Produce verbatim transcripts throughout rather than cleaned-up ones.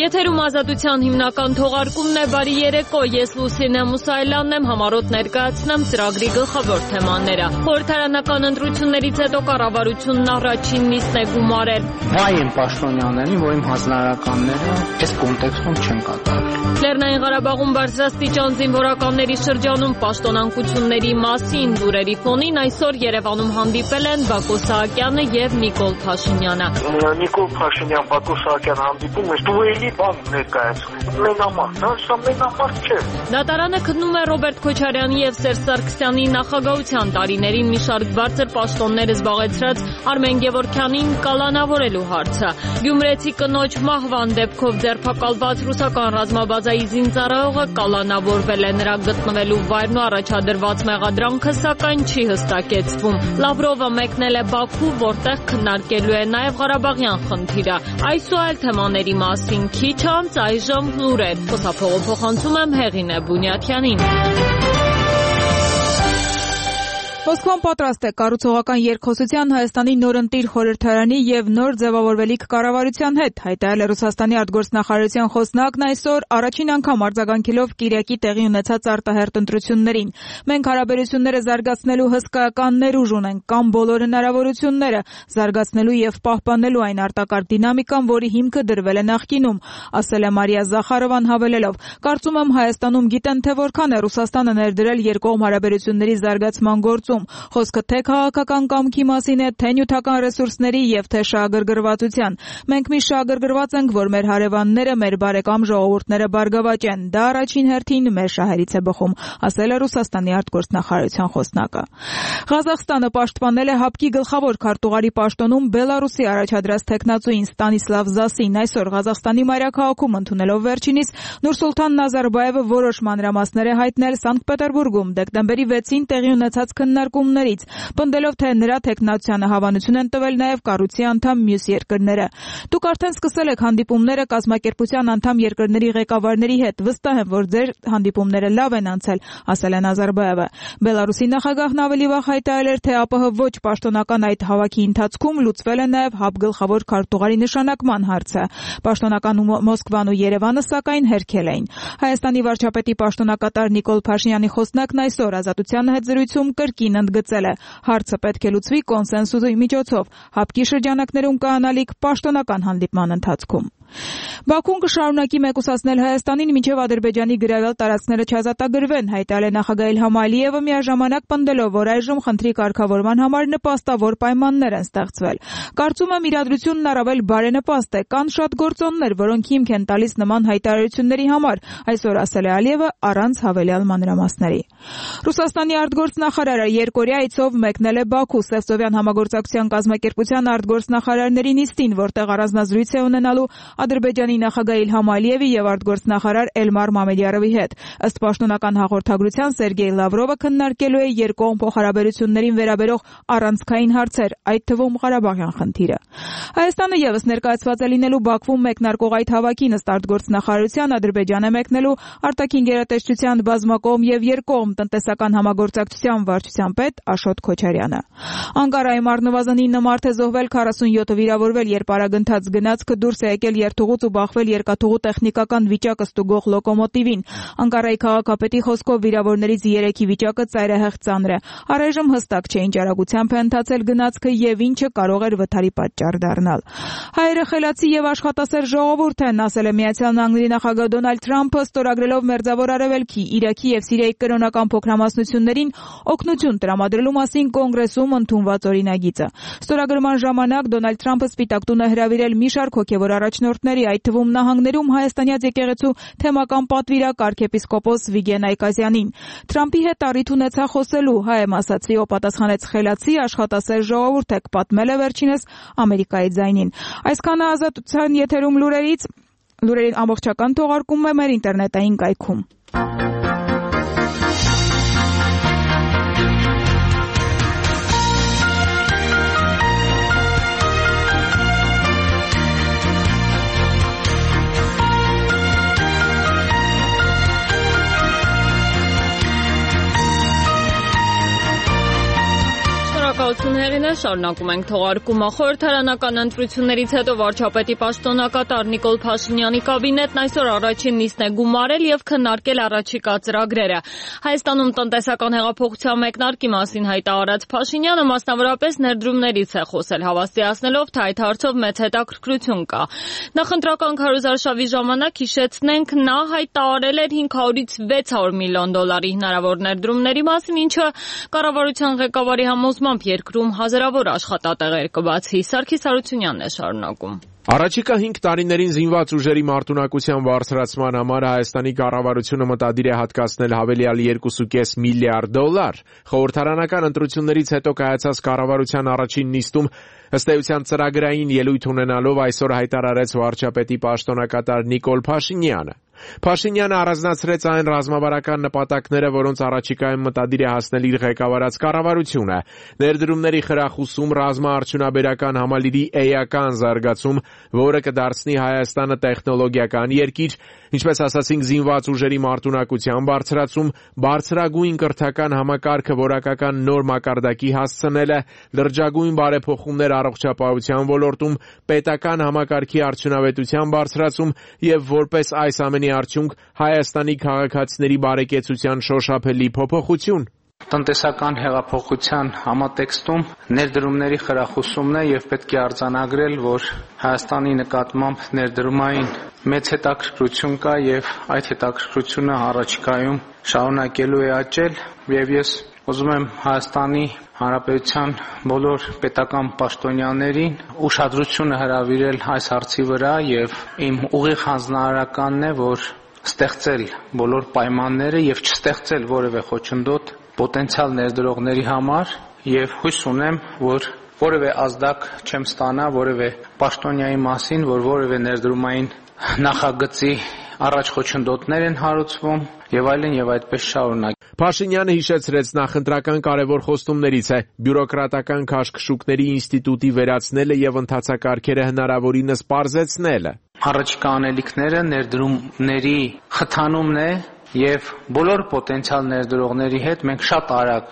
Եթերում Ազատության հիմնական թողարկումն է, բարի երեկո, ես Լուսինե Մուսայելյանն եմ, համառոտ ներկայացնեմ ծրագրի գլխավոր թեմաները։ Խորհրդարանական ընտրություններից հետո կառավարությունն առաջին նիստն է գումարել։ Վայ եմ պաշտոնյաներին, որ իմ հանձնարարականները այս կոնտեքստում չեն կատարել։ Լեռնային Ղարաբաղում բարձրաստիճան զինվորականների շրջանում պաշտոնանկությունների մասին լուրերի ֆոնին այսօր Երևանում հանդիպել են Բակո Սահակյանը եւ Նիկոլ Փաշինյանը։ Նիկոլ Փաշինյան, Բակո Սահակյան հանդիպում է, դու էլի բան ներկայացնում։ Մենամարտ, դա սա մենամարտ չէ։ Դատարանը քննում է Ռոբերտ Քոչարյանի եւ Սերժ Սարգսյանի նախագահության տարիներին մի շարք բարձր պաշտոններ զբաղեցրած Արմեն Գևորգյանին կալանավորելու հարցը։ Գյումրեցի կնոջ մահվան դեպքով ձերբակալված ռուսական ռազմաբազայի զինծառայողը կալանավորվել է, նրա գտնվելու վայրն ու առաջադրված մեղադրանքը սակայն չի հստակեցվում։ Լավրովը մեկնել է Բաքու, որտեղ քննարկելու է նաեւ Ղարաբաղյան խնդիրը։ Այս ու այլ թեմաների մասին քիչ անց այժմ լուրեր։ Խոսափողը փոխանցում եմ Հեղինե Բունյաթյանին։ Մոսկվան պատրաստ է կառուցողական երկխոսության Հայաստանի նորընտիր խորհրդարանի եւ նոր ձևավորվելիք կառավարության հետ, հայտարարել է Ռուսաստանի արտգործնախարարության խոսնակն այսօր առաջին անգամ արձագանքելով Կիրակի տեղի ունեցած արտահերթ ընտրություններին։ Մենք հարաբերությունները զարգացնելու հսկայական ներուժ ունենք, կամ բոլոր հնարավորությունները զարգացնելու եւ պահպանելու այն արտակարգ դինամիկան, որի հիմքը դրվել է նախկինում, ասել է Մարիա Զախարովան հավելելով. Կարծում եմ Հայաստանում գիտեն, թե որքան է Ռուսաստանը ներդրել երկկողմ հարաբերությունների զարգացման գործում։ Խոսքը թե քաղաքական կամքի մասին է, թե նյութական ռեսուրսների եւ թե շահագրգռվածության։ Մենք մի շահագրգռված ենք, որ մեր հարևանները, մեր բարեկամ ժողովուրդները բարգավաճեն։ Դա առաջին հերթին մեր շահերից է բխում, ասել է Ռուսաստանի արտգործնախարարության խոսնակը։ Ղազախստանը պաշտպանել է ՀԱՊԿ-ի գլխավոր քարտուղարի պաշտոնում Բելարուսի առաջադրած տեխնացուին Ստանիսլավ Զասին։ Այսօր Ղազախստանի մայրաքաղաքում ընդունելով վերջինիս Նուրսուլտան Նազարբաևը որոշ մանրամասներ է հայտնել Սանկտ Պետերբուրգում դեկտեմբերի վեցին տեղի ունեցած քննարկումներից, պնդելով, թե նրա տեխնացությանը հավանություն են տվել նաև կառույցի անդամ մյուս երկրները։ Դուք արդեն սկսել եք հանդիպումները կազմակերպության անդամ երկրների ղեկավարների հետ։ Վստահ եմ, որ ձեր հանդիպումները լավ են անցել, ասել է Նազարբաևը։ Բելարուսի նախագահն ավելի վաղ հայտարարել էր, թե ԱՊՀ ոչ պաշտոնական այդ հավաքի ընթացքում լուծվել է նաև ՀԱՊԿ գլխավոր քարտուղարի նշանակման հարցը։ Պաշտոնական Մոսկվան ու Երևանը սակայն հերքել էին։ Հայաստանի վարչապետի պաշտոնակատար Նիկոլ Փաշինյանի խոսնակն այսօր Ազատության հետ զրույցում կրկին ընդգծել է. հարցը պետք է լուծվի կոնսենսուսի միջոցով, ՀԱՊԿ-ի շրջանակներում կանալիք պաշտոնական հանդիպման ընթացքում։ Բաքուն կշարունակի մեկուսացնել Հայաստանին մինչև Ադրբեջանի գրավել տարածքները չազատագրվեն, հայտարարել է նախագահ Իլհամ Ալիևը միաժամանակ պնդելով, որ այժմ խնդրի կարգավորման համար նպաստավոր պայմաններ են ստեղծվել։ Կարծում եմ իրադրությունն առավել բարենպաստ է, կան շատ գործոններ, որոնք հիմք են տալիս նման հայտարարությունների համար, այսօր ասել է Ալիևը առանց հավելյալ մանրամասների։ Ռուսաստանի արտգործնախարարը երկօրյա այցով մեկնել է Բաքու Սևծովյան համագործակցության կազմակերպության արտգործնախարարների նիստին, որտեղ առանձնազրույց է ունենալու Ադրբեջանի նախագահ Իլհամ Ալիևի եւ արտգործնախարար Էլմար Մամեդյարովի հետ։ Ըստ պաշտոնական հաղորդագրության Սերգեյ Լավրովը քննարկելու է երկկողմ փոխհարաբերություններին վերաբերող առանցքային հարցեր, այդ թվում Ղարաբաղյան խնդիրը։ Հայաստանը եւս ներկայացված է լինելու Բաքվում մեկնարկող այդ հավաքին, ըստ արտգործնախարարության Ադրբեջան է մեկնելու արտաքին գերատեսչության բազմակողմ եւ երկկողմ տնտեսական համագործակցության վարչության պետ Աշոտ Քոչարյանը։ Անկարայում առնվազն ինը մարդ է զոհվել, քառասունյոթը վիրավորվել, երբ արագընթաց գնացքը դուրս է եկել երթուղուց ու բախվել երկաթուղու տեխնիկական վիճակը ստուգող լոկոմոտիվին։ Անկարայի քաղաքապետի խոսքով վիրավորներից երեքի վիճակը ծայրահեղ ծանր է։ Առայժմ հստակ չէ ինչ արագությամբ է ընթացել գնացքը եւ ինչը կարող էր վթարի պատճառ դառնալ։ Հայերը խելացի եւ աշխատասեր ժողովուրդ են, ասել է Միացյալ Նահանգների նախագահ Դոնալդ Թրամփը, ստորագրելով Մերձավոր Արևելքի, Իրաքի եւ Սիրիայի կրոնական փոքրամասնություններին օգնություն տրամադրելու մասին կոնգրեսում ընդունված օրինագիծը։ Ստորագրման ժամանակ Դոնալդ Թրամփը Սպիտակ տուն է հրավիրել մի շարք հոգեվոր առաջնորդների, այդ թվում նահանգներում հայաստանյաց եկեղեցու թեմական պատվիրակ arczepiskopos Վիգեն Այկազյանին։ Թրամփի հետ առիթ ունեցա խոսելու, հայ եմ ասացի, ով պատասխանեց խելացի, աշխատասեր ժողովուրդ եք, պատմել է վերջինս Ամերիկայի ձայնին։ Այսքանը Ազատության եթերում լուրերից, լուրերի ամբողջական թողարկումն է մեր ինտերնետային կայքում։ Շնորհակալություն Հեղինե, շարունակում ենք թողարկումը։ Խորհրդարանական ընտրություններից հետո վարչապետի պաշտոնակատար Նիկոլ Փաշինյանի կաբինետն այսօր առաջին նիստն է գումարել եւ քննարկել առաջիկա ծրագրերը։ Հայաստանում տնտեսական հեղափոխության մեկնարկի մասին հայտարարած Փաշինյանը մասնավորապես ներդրումներից է խոսել, հավաստիացնելով, թե այդ հարցով մեծ հետաքրքրություն կա։ Նախընտրական քարոզարշավի ժամանակ հիշեցնենք, նա հայտարարել էր հինգ հարյուրից վեց հարյուր միլիոն դոլարի հնարավոր ներդրումների մասին, ինչը կառավարության ղեկավարի համոզմամբ երկրում հազարավոր աշխատատեղեր կբացի։ Սարգիս Հարությունյանն է շարունակում։ Առաջիկա հինգ տարիներին զինված ուժերի մարտունակության բարձրացման համար Հայաստանի կառավարությունը մտադիր է հատկացնել հավելյալ երկու կόμμα պենս միլիարդ դոլար։ Խորհրդարանական ընտրություններից հետո կայացած կառավարության առաջին նիստում ըստ էության ծրագրային ելույթ ունենալով այսօր հայտարարեց վարչապետի պաշտոնակատար Նիկոլ Փաշինյանը։ Փաշինյանը առանձնացրեց այն ռազմավարական նպատակները, որոնց առաջիկայում մտադիր է հասնել իր ղեկավարած կառավարությունը՝ ներդրումների խրախուսում, ռազմաարդյունաբերական համալիրի էական զարգացում, որը կդարձնի Հայաստանը տեխնոլոգիական երկիր, ինչպես ասացինք, զինված ուժերի մարտունակության բարձրացում, բարձրագույն կրթական համակարգը որակական նոր մակարդակի հասցնելը, լրջագույն բարեփոխումներ առողջապահության ոլորտում, պետական համակարգի արդյունավետության բարձրացում եւ որպես այս ամենի արդյունք Հայաստանի քաղաքացիների բարեկեցության շոշափելի փոփոխություն։ Տնտեսական հեղափոխության համատեքստում ներդրումների խրախուսումն է եւ պետք է արձանագրել, որ Հայաստանի նկատմամբ ներդրումային մեծ հետաքրքրություն կա եւ այդ հետաքրքրությունը առաջիկայում շարունակելու է աճել եւ ես ուզում եմ Հայաստանի Հանրապետության բոլոր պետական պաշտոնյաներին ուշադրությունը հրավիրել այս հարցի վրա եւ իմ ուղիղ հանձնարարականն է, որ ստեղծել բոլոր պայմանները եւ չստեղծել որևէ խոչընդոտ պոտենցիալ ներդրողների համար եւ հույս ունեմ, որ որևէ ազդակ չեմ ստանա որևէ պաշտոնյայի մասին, որ որևէ ներդրումային նախագծի առաջ խոչընդոտներ են հարուցվում եւ այլն եւ այդպես շարունակ։ Փաշինյանը հիշեցրեց նախընտրական կարևոր խոստումներից է բյուրոկրատական քաշքշուկների ինստիտուտի վերացնելը եւ ընթացակարգերը հնարավորինս պարզեցնելը։ Առաջիկա անելիքները ներդրումների խթանումն է եւ բոլոր պոտենցիալ ներդրողների հետ մենք շատ արագ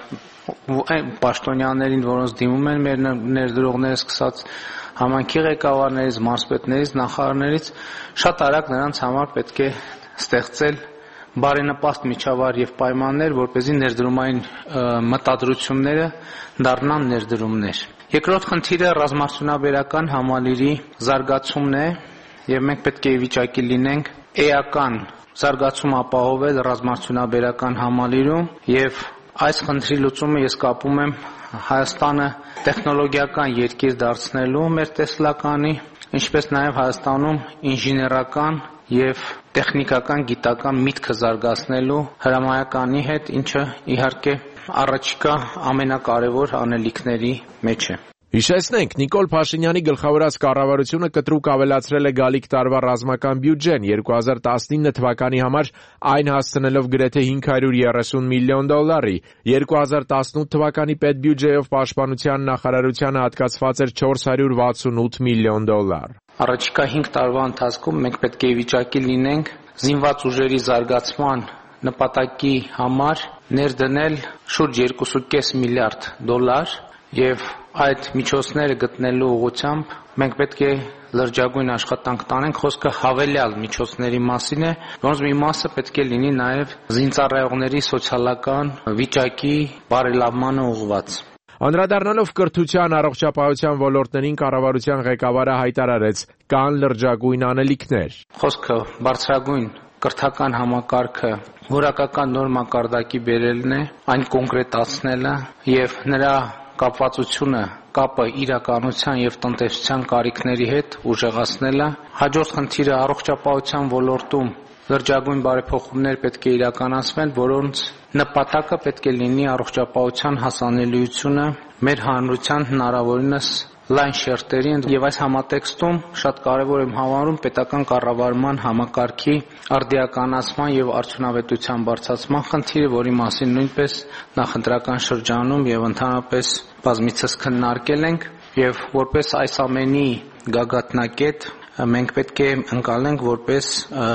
այն պաշտոնյաներին, որոնց դիմում են մեր ներդրողները, սկսած համայնքի ղեկավարներից, մարզպետներից, նախարարներից, շատ արագ նրանց համար պետք է ստեղծել բարենպաստ միջավայր եւ պայմաններ, որպեսզի ներդրումային մտադրությունները դառնան ներդրումներ։ Երկրորդ խնդիրը ռազմաարդյունաբերական համալիրի զարգացումն է եւ մենք պետք է ի վիճակի լինենք էական զարգացում ապահովել ռազմաարդյունաբերական համալիրում եւ այս խնդրի լուծումը ես կապում եմ Հայաստանը տեխնոլոգիական երկիր դարձնելու մեր տեսլականի, ինչպես նաեւ Հայաստանում ինժեներական եւ տեխնիկական գիտական միտքը զարգացնելու հրամայականի հետ, ինչը իհարկե առաջիկա ամենակարևոր անելիքների մեջ է։ Հիշեցնենք, Նիկոլ Փաշինյանի գլխավորած կառավարությունը կտրուկ ավելացրել է գալիք տարվա ռազմական բյուջեն երկու հազար տասնինը թվականի համար, այն հասցնելով գրեթե հինգ հարյուր երեսուն միլիոն դոլարի։ երկու հազար տասնութ թվականի պետբյուջեով պաշտպանության նախարարությանը հատկացված էր չորս հարյուր վաթսունութ միլիոն դոլար։ Առաջիկա հինգ տարվա ընթացքում մենք պետք է ի վիճակի լինենք զինված ուժերի զարգացման նպատակի համար ներդնել շուրջ երկու կόμμα պենս միլիարդ դոլար եւ այդ միջոցները գտնելու ուղղությամբ մենք պետք է լրջագույն աշխատանք տանենք, խոսքը հավելյալ միջոցների մասին է, որոնց մի մասը պետք է լինի նաեւ զինծառայողների սոցիալական վիճակի բարելավմանը ուղղված։ Անդրադառնալով կրթության, առողջապահության ոլորտներին կառավարության ղեկավարը հայտարարեց կան լրջագույն անելիքներ։ Խոսքը բարձրագույն կրթական համակարգը որակական նոր մակարդակի բերելն է, այն կոնկրետացնելը եւ նրա կապվածությունը, կապը իրականության եւ տնտեսության կարիքների հետ ուժեղացնելը։ Հաջորդ խնդիրը առողջապահության ոլորտում լրջագույն բարեփոխումներ պետք է իրականացվեն, որոնց նպատակը պետք է լինի առողջապահության հասանելիությունը մեր հանրության հնարավորինս լայն շերտերին եւ այս համատեքստում շատ կարեւոր եմ համարում պետական կառավարման համակարգի արդիականացման եւ արդյունավետության բարձրացման խնդիրը, որի մասին նույնպես նախընտրական շրջանում եւ ընդհանրապես բազմիցս քննարկել ենք եւ որպես այս ամենի գագաթնակետ մենք պետք է ընկալենք որպես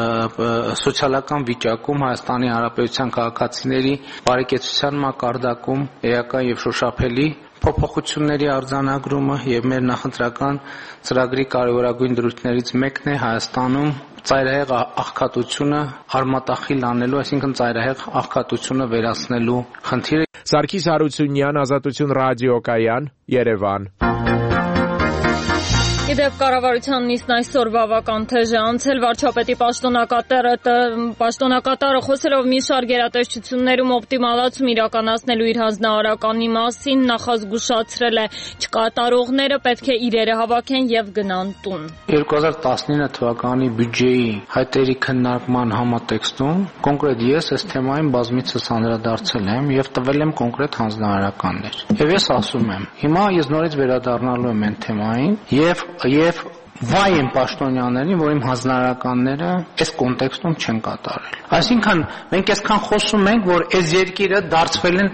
սոցիալական վիճակում Հայաստանի Հանրապետության քաղաքացիների բարեկեցության մակարդակում էական եւ շոշափելի Փոփոխությունների արձանագրումը եւ մեր նախընտրական ծրագրի կարևորագույն դրույթներից մեկն է Հայաստանում ծայրահեղ աղքատությունը արմատախիլ անելու, այսինքն ծայրահեղ աղքատությունը վերացնելու խնդիրը։ Սարգիս Հարությունյան, Ազատություն ռադիոկայան, Երևան։ Իդեպ կառավարության նիստն այսօր բավական թեժ է անցել, վարչապետի պաշտոնակատարը պաշտոնակատարը խոսելով մի շարք գերատեսչություններում օպտիմալացում իրականացնելու իր հանձնարարականի մասին նախազգուշացրել է չկատարողները պետք է իրերը հավաքեն եւ գնան տուն։ երկու հազար տասնինը թվականի բյուջեի հայտերի քննարկման համատեքստում կոնկրետ ես այս թեմային բազմիցս անդրադարձել եմ եւ տվել եմ կոնկրետ հանձնարարականներ։ Եվ ես ասում եմ, հիմա ես նորից վերադառնալու եմ այն թեմային եւ Եվ վայ են պաշտոնյաներին, որ իմ հանձնարարականները այս կոնտեքստում չեն կատարել։ Այսինքն մենք այսքան խոսում ենք, որ այս երկիրը դարձվել են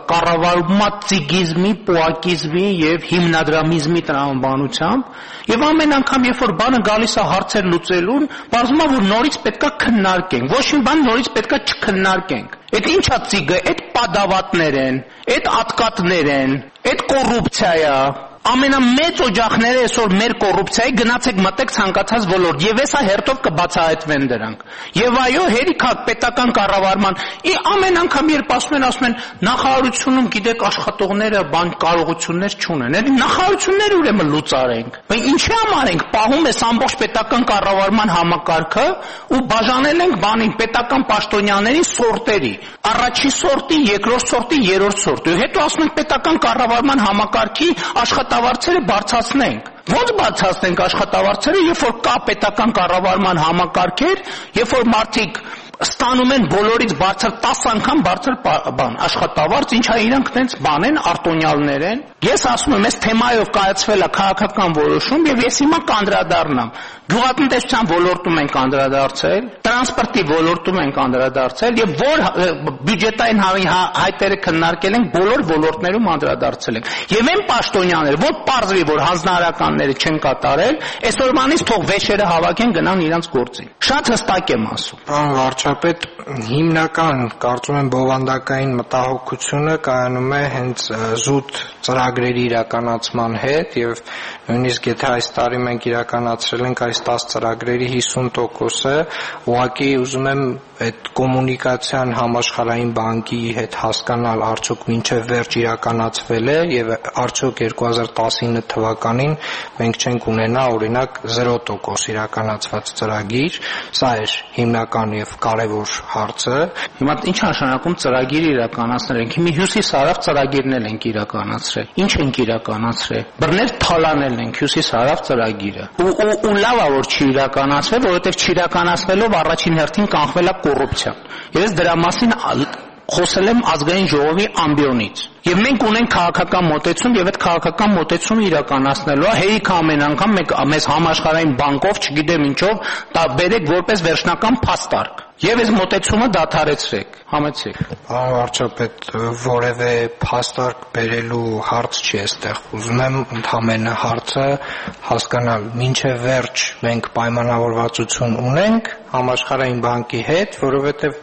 կառավարումատիկիզմի, պոակիզմի եւ հիմնադրամիզմի տրամաբանությամբ, եւ ամեն անգամ երբ որ բանը գալիս է հարցեր լուծելուն, բարձում է որ նորից պետքա քննարկենք, ոչ մի բան նորից պետքա չքննարկենք։ Այդ ինչա ծիգը, այդ падավատներ են, այդ ատկատներ են, այդ կոռուպցիա է։ Ամենամեծ օջախները այսօր մեր կոռուպցիայի գնացեք մտեք ցանկացած ոլորտ եւ հեսա հերթով կբացահայտվեն դրանք։ Եվ այո, հերիք է պետական կառավարման։ Ի ամեն անգամ երբ ասում են, ասում են նախարարությունում գիտեք աշխատողները բան կարողություններ չունեն։ Այդ նախարարությունները ուրեմն լուծարենք։ Բայց ինչի համար ենք պահում այս ամբողջ պետական կառավարման համակարգը ու բաժանել ենք բանին պետական պաշտոնյաների սորտերի։ Առաջի սորտի, երկրորդ սորտի, երրորդ սորտի։ Հետո ասում ենք պետական կառավարման համակարգի աշխատավարձերը բարձրացնենք։ Ոնց բարձրացնենք աշխատավարձերը, երբ որ կա պետական կառավարման համակարգեր, երբ որ մարդիկ ստանում են բոլորից բարձր տասը անգամ բարձր բան աշխատավարձ, ինչա իրանք տենց բան են, արտոնյալներ են։ Ես ասում եմ, այս թեմայով կայացվել է քաղաքական որոշում եւ ես հիմա կանդրադառնամ։ Գյուղատնտեսության ոլորտում ենք անդրադարձել, տրանսպորտի ոլորտում ենք անդրադարձել եւ որ բյուջետային հայտերը քննարկել ենք, բոլոր ոլորտներում անդրադարձել ենք։ Եվ այն պաշտոնյաները, որ պարզվի, որ հանձնարարականները չեն կատարել, այսօրվանից թող վեճերը հավաքեն գնան իրանց գործին։ Շատ հստակ եմ ասում։ Պարոն վարչապետ, հիմնական կարծում եմ բովանդակային մտահոգությունը կայանում է հենց զուտ ծրագրերի իրականացման հետ եւ նույնիսկ եթե այս տարի մենք իրականացրել ենք այս տասը ծրագրերի հիսուն տոկոսը, ուղղակի ուզում եմ այդ կոմունիկացիան համաշխարհային բանկի հետ հասկանալ արդյոք մինչև վերջ իրականացվել է եւ արդյոք երկու հազար տասնինը թվականին մենք չենք ունենա օրինակ զերո տոկոս իրականացված ծրագիր, սա էր հիմնական եւ կարեւոր հարցը։ Հիմա ինչ նշանակում ծրագիր իրականացնել ենք։ Հիմա հյուսիս-հարավ ծրագիրներ ենք իրականացրել։ Ինչ ենք իրականացրել։ Բռնել թալանել ենք հյուսիս-հարավ ծրագիրը։ Ու ու լավ է որ չի իրականացվել, որովհետեւ չիրականացվելով առաջին հերթին կանխվել է կոռուպցիան։ Ես դրա մասին խոսել եմ ազգային ժողովի ամբիոնից։ Եվ մենք ունենք քաղաքական մոտեցում եւ այդ քաղաքական մոտեցումը իրականացնելու է հերիք ամեն անգամ մեզ համաշխարհային բանկով, չգիտեմ ինչով, դա բերեք որպես վերջնական փաստարկ։ Եվ այս մոտեցումը դադարեցրեք, համեցեք։ Պարոն վարչապետ, որևէ փաստարկ բերելու հարց չի այստեղ։ Ուզում եմ ընդհանրապես հարցը հասկանալ, մինչև վերջ մենք պայմանավորվածություն ունենք համաշխարհային բանկի հետ, որովհետև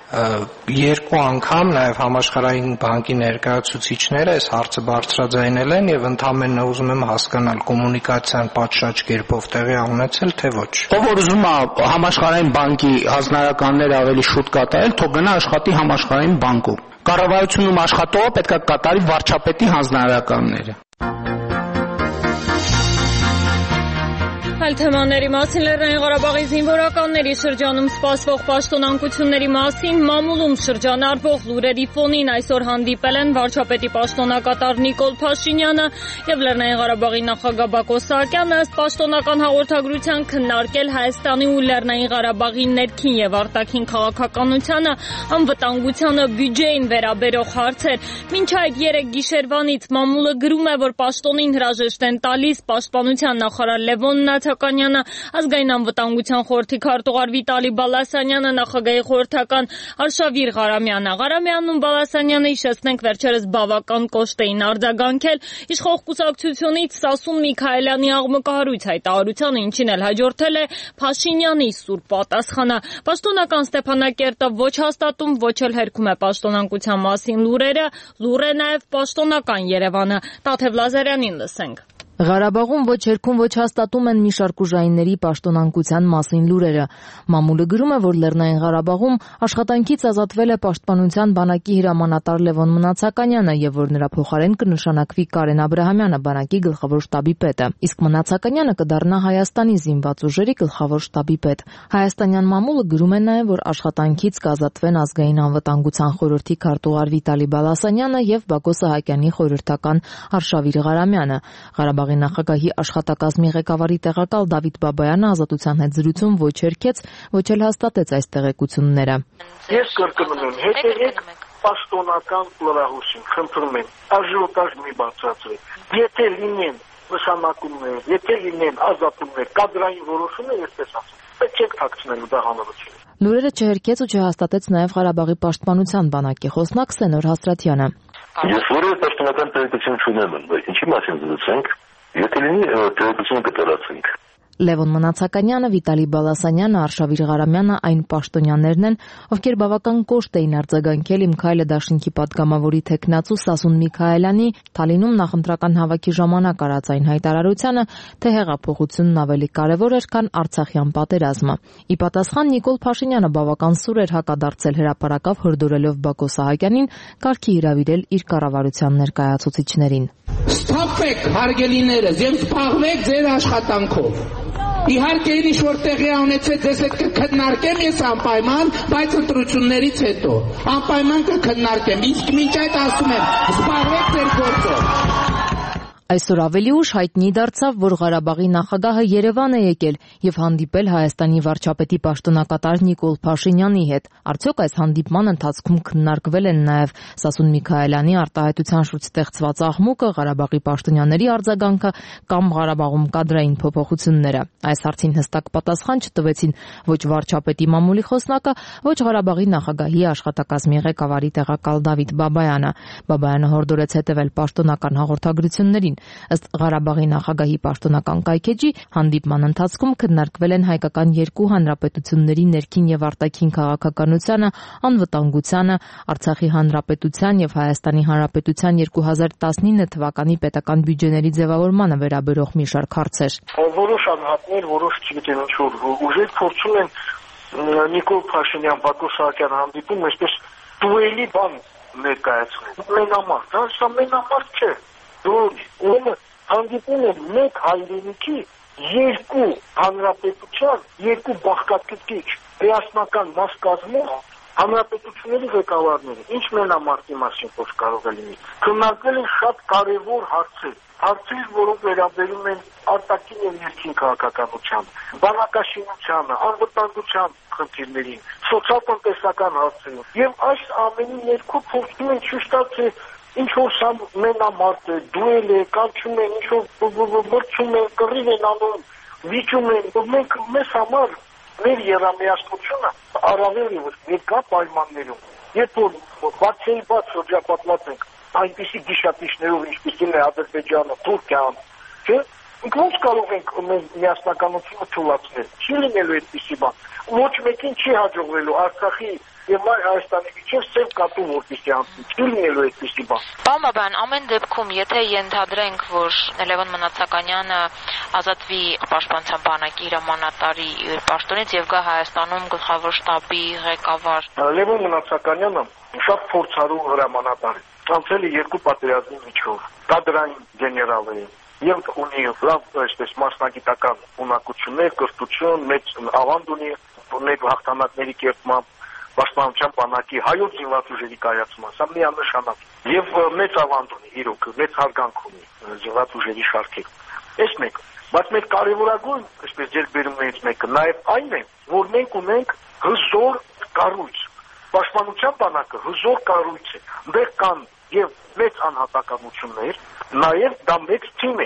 երկու անգամ նաև համաշխարհային բանկի ներկայացուցիչները այս հարցը բարձրաձայնել են եւ ընդհանրապես ուզում եմ հասկանալ կոմունիկացիան պատշաճ կերպով տեղի ունեցել թե ոչ։ Ով որ ուզում է համաշխարհային բանկի հանձնարարականները ավելի շուտ կատարել, թող գնա աշխատի համաշխարհային բանկում։ Կառավարությունում աշխատողը պետք է կատարի վարչապետի հանձնարարականները։ Այլ թեմաների մասին Լեռնային Ղարաբաղի զինվորականների շրջանում սպասվող պաշտոնանկությունների մասին մամուլում շրջանառվող լուրերի ֆոնին այսօր հանդիպել են վարչապետի պաշտոնակատար Նիկոլ Փաշինյանը եւ Լեռնային Ղարաբաղի նախագահ Բակո Սահակյանը ըստ պաշտոնական հաղորդագրության քննարկել Հայաստանի ու Լեռնային Ղարաբաղի ներքին եւ արտաքին քաղաքականությանը, անվտանգությանը, բյուջեին վերաբերող հարցեր։ Մինչ այդ երեք գիշերվանից մամուլը գրում է, որ պաշտոնին հրաժեշտ են տալիս պաշտպանության նախարար Լևոն Նացականյանը, ազգային անվտանգության խորհրդի քարտուղար Վիտալի Բալասանյանը, նախագահի խորհրդական Արշավիր Ղարամյանը։ Ղարամյանն ու Բալասանյանը, հիշեցնենք, վերջերս բավական կոշտ էին արձագանքել իշխող կուսակցությունից Սասուն Միքայելյանի աղմկահարույց հայտարարությանը, ինչին էլ հաջորդել է Փաշինյանի սուր պատասխանը։ Պաշտոնական Ստեփանակերտը ոչ հաստատում, ոչ էլ հերքում է պաշտոնանկության մասին լուրերը, լուր է նաև պաշտոնական Երևանը։ Տաթև Լազարյանին լսենք։ Ղարաբաղում ոչ հերքում, ոչ հաստատում են մի շարք ուժայինների պաշտոնանկության մասին լուրերը։ Մամուլը գրում է, որ Լեռնային Ղարաբաղում աշխատանքից ազատվել է Պաշտպանության բանակի հրամանատար Լևոն Մնացականյանը եւ որ նրա փոխարեն կնշանակվի Կարեն Աբրահամյանը, բանակի գլխավոր շտաբի պետը։ Իսկ Մնացականյանը կդառնա Հայաստանի զինված ուժերի գլխավոր շտաբի պետ։ Հայաստանյան մամուլը գրում է նաեւ, որ աշխատանքից կազատվեն ազգային անվտանգության խորհրդի քարտուղար Վիտալի Բալասանյանը եւ Բակո Սահակյանի խորհրդական Արշավիր Ղարամյանը։ Ղարաբաղի նախագահի աշխատակազմի ղեկավարի տեղակալ Դավիթ Բաբայանը Ազատության հետ զրույցում ոչ հերքեց, ոչ էլ հաստատեց այս տեղեկությունները։ Ես կրկնում եմ, հետևեք պաշտոնական լրահոսին, խնդրում եմ, աժիոտաժ մի բացատրեք։ Եթե լինեն նշանակումներ, եթե լինեն ազատումներ, կադրային որոշումներ, այսպես ասեմ, պետք է թաքցնելու դա հանրությունը։ Լուրերը չհերքեց ու չհաստատեց նաև Ղարաբաղի պաշտպանության բանակի խոսնակ Սենոր Հաստրատյանը։ Ես որևէ պաշտոնական տեղեկություն չունեմ, ինչի մասին զրուցենք, եթե լինի տեղեկությունը կտարածենք։ Լևոն Մնացականյանը, Վիտալի Բալասանյանը, Արշավիր Ղարամյանը այն պաշտոնյաներն են, ովքեր բավական կոշտ էին արձագանքել Իմ Քայլը դաշինքի պատգամավորի թեկնածու Սասուն Միքայելյանի Թալինում նախընտրական հավաքի ժամանակ արած այն հայտարարությանը, թե հեղափոխությունն ավելի կարևոր էր, քան Արցախյան պատերազմը։ Ի պատասխան Նիկոլ Փաշինյանը բավական սուր էր հակադարձել հրապարակավ հորդորելով Բակո Սահակյանին կարգի հրավիրել իր կառավարության ներկայացուցիչներին։ Ստապեք, հարգելիներս, եւ զբաղվեք ձեր աշխատանքով։ Իհարկե ինչ որ տեղի ունեցել ձեզ հետ կքննարկեմ ես անպայման, բայց ընտրություններից հետո անպայման կքննարկեմ։ Իսկ մինչ այդ ասում եմ, զբաղվեք ձեր գործով։ Այսօր ավելի ուշ հայտնի դարձավ, որ Ղարաբաղի նախագահը Երևան է եկել եւ հանդիպել Հայաստանի վարչապետի պաշտոնակատար Նիկոլ Փաշինյանի հետ։ Արդյոք այս հանդիպման ընթացքում քննարկվել են նաեւ Սասուն Միքայելյանի արտահայտության շուրջ ստեղծված աղմուկը, Ղարաբաղի պաշտոնյաների արձագանքը կամ Ղարաբաղում կադրային փոփոխությունները։ Այս հարցին հստակ պատասխան չտվեցին ոչ վարչապետի մամուլի խոսնակը, ոչ Ղարաբաղի նախագահի աշխատակազմի ղեկավարի տեղակալ Դավիթ Բաբայանը։ Բաբայանը հորդորեց հետևել պաշտոնական հաղորդագրություններին։ Ըստ Ղարաբաղի նախագահի պաշտոնական կայքեջի, հանդիպման ընթացքում քննարկվել են հայկական երկու հանրապետությունների ներքին եւ արտաքին քաղաքականությանը, անվտանգությանը, Արցախի հանրապետության եւ Հայաստանի հանրապետության երկու հազար տասնինը թվականի պետական բյուջեների ձևավորմանը վերաբերող մի շարք հարցեր։ Որոշ անհատներ, որոշ չգիտեմ ինչ որ ուժեր փորձում են Նիկոլ Փաշինյան, Բակո Սահակյան հանդիպում, այսպես դուելի բան ներկայացնել։ Մենամարտ, դա սա մենամարտ չէ։ Դու հանդիպում են մեկ հայրենիքի երկու հանրապետության, երկու բաղկացուցիչ միասնական մաս կազմող հանրապետությունների ղեկավարները։ Ինչ մենամարտի մասին խոսք կարող է լինի։ Քննարկվել են շատ կարևոր հարցեր, հարցեր, որոնք վերաբերում են արտաքին եւ ներքին քաղաքականությանը, բանակաշինությանը, անվտանգության խնդիրներին, սոցիալ-տնտեսական հարցերին։ Եվ այս ամենի ներքո փորձում են ցույց տալ, թե ինչ որ սա մենամարտ է, դուել է, կանչում են, ինչ որ մրցում են, կռիվ են անում, վիճում են, մենք մեզ համար մեր երամիասնությունը առավել ևս ներկա պայմաններում, երբ որ բացեի բաց շրջապատված ենք այնպիսի գիշատիչներով, ինչպիսին է Ադրբեջանը, Թուրքիան, չէ՞, մենք ոնց կարող ենք մեր միասնականությունը թույլատրել, չի լինելու այդպիսի բան, ոչ մեկին չի հաջողվելու Արցախի եւ Հայաստանի միջև սև կատու որպեսզի անցնի, չի լինելու այդպիսի բան։ Պարոն Բաբայան, ամեն դեպքում, եթե ենթադրենք, որ Լևոն Մնացականյանը ազատվի պաշտպանության բանակի հրամանատարի պաշտոնից եւ գա Հայաստանում գլխավոր շտաբի ղեկավար։ Լևոն Մնացականյանը շատ փորձառու հրամանատար է, անցել է երկու պատերազմի միջով, կադրային գեներալ է եւ ունի լավ այսպես մասնագիտական ունակություններ, կրթություն, մեծ ավանդ ունի, մեկ հաղթանակների կերտման պաշտպանության բանակի հայոց զինված ուժերի կայացման, սա միանշանակ եւ մեծ ավանդ ունի, իրոք մեծ հարգանք ունի զինված ուժերի շարքին։ Այս մեկ, բայց մեր կարևորագույն, այսպես ձեռքբերումներից մեկը նաեւ այն է, որ մենք ունենք հզոր կառույց։ Պաշտպանության բանակը հզոր կառույց է, դեռ կան եւ մեծ անհատականություններ, նաեւ դա մեծ թիմ է։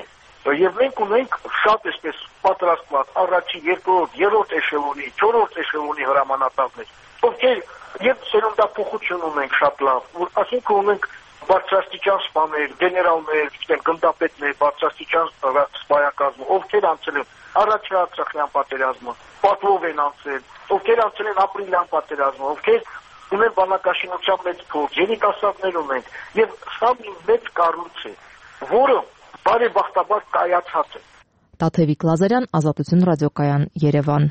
եւ մենք ունենք շատ այսպես պատրաստված առաջի, երկրորդ, երրորդ էշելոնի, չորրորդ էշելոնի հրամանատարներ, ովքեր եւ սերունդափոխություն ունենք շատ լավ, որ ասենք ունենք բարձրաստիճան սպաներ, գեներալներ, գիտեն գնդապետներ, բարձրաստիճան սպայակազմը, ովքեր անցել են առաջին Արցախյան պատերազմը, պատվով են անցել, ովքեր անցել են ապրիլյան պատերազմը, ովքեր ունեն բանակաշինության մեծ փորձ, երիտասարդներ ունենք, եւ սա մի մեծ կառույց է, որը բարեբախտաբար կայացած է։ Տաթևիկ Լազարյան, Ազատություն ռադիոկայան, Երևան։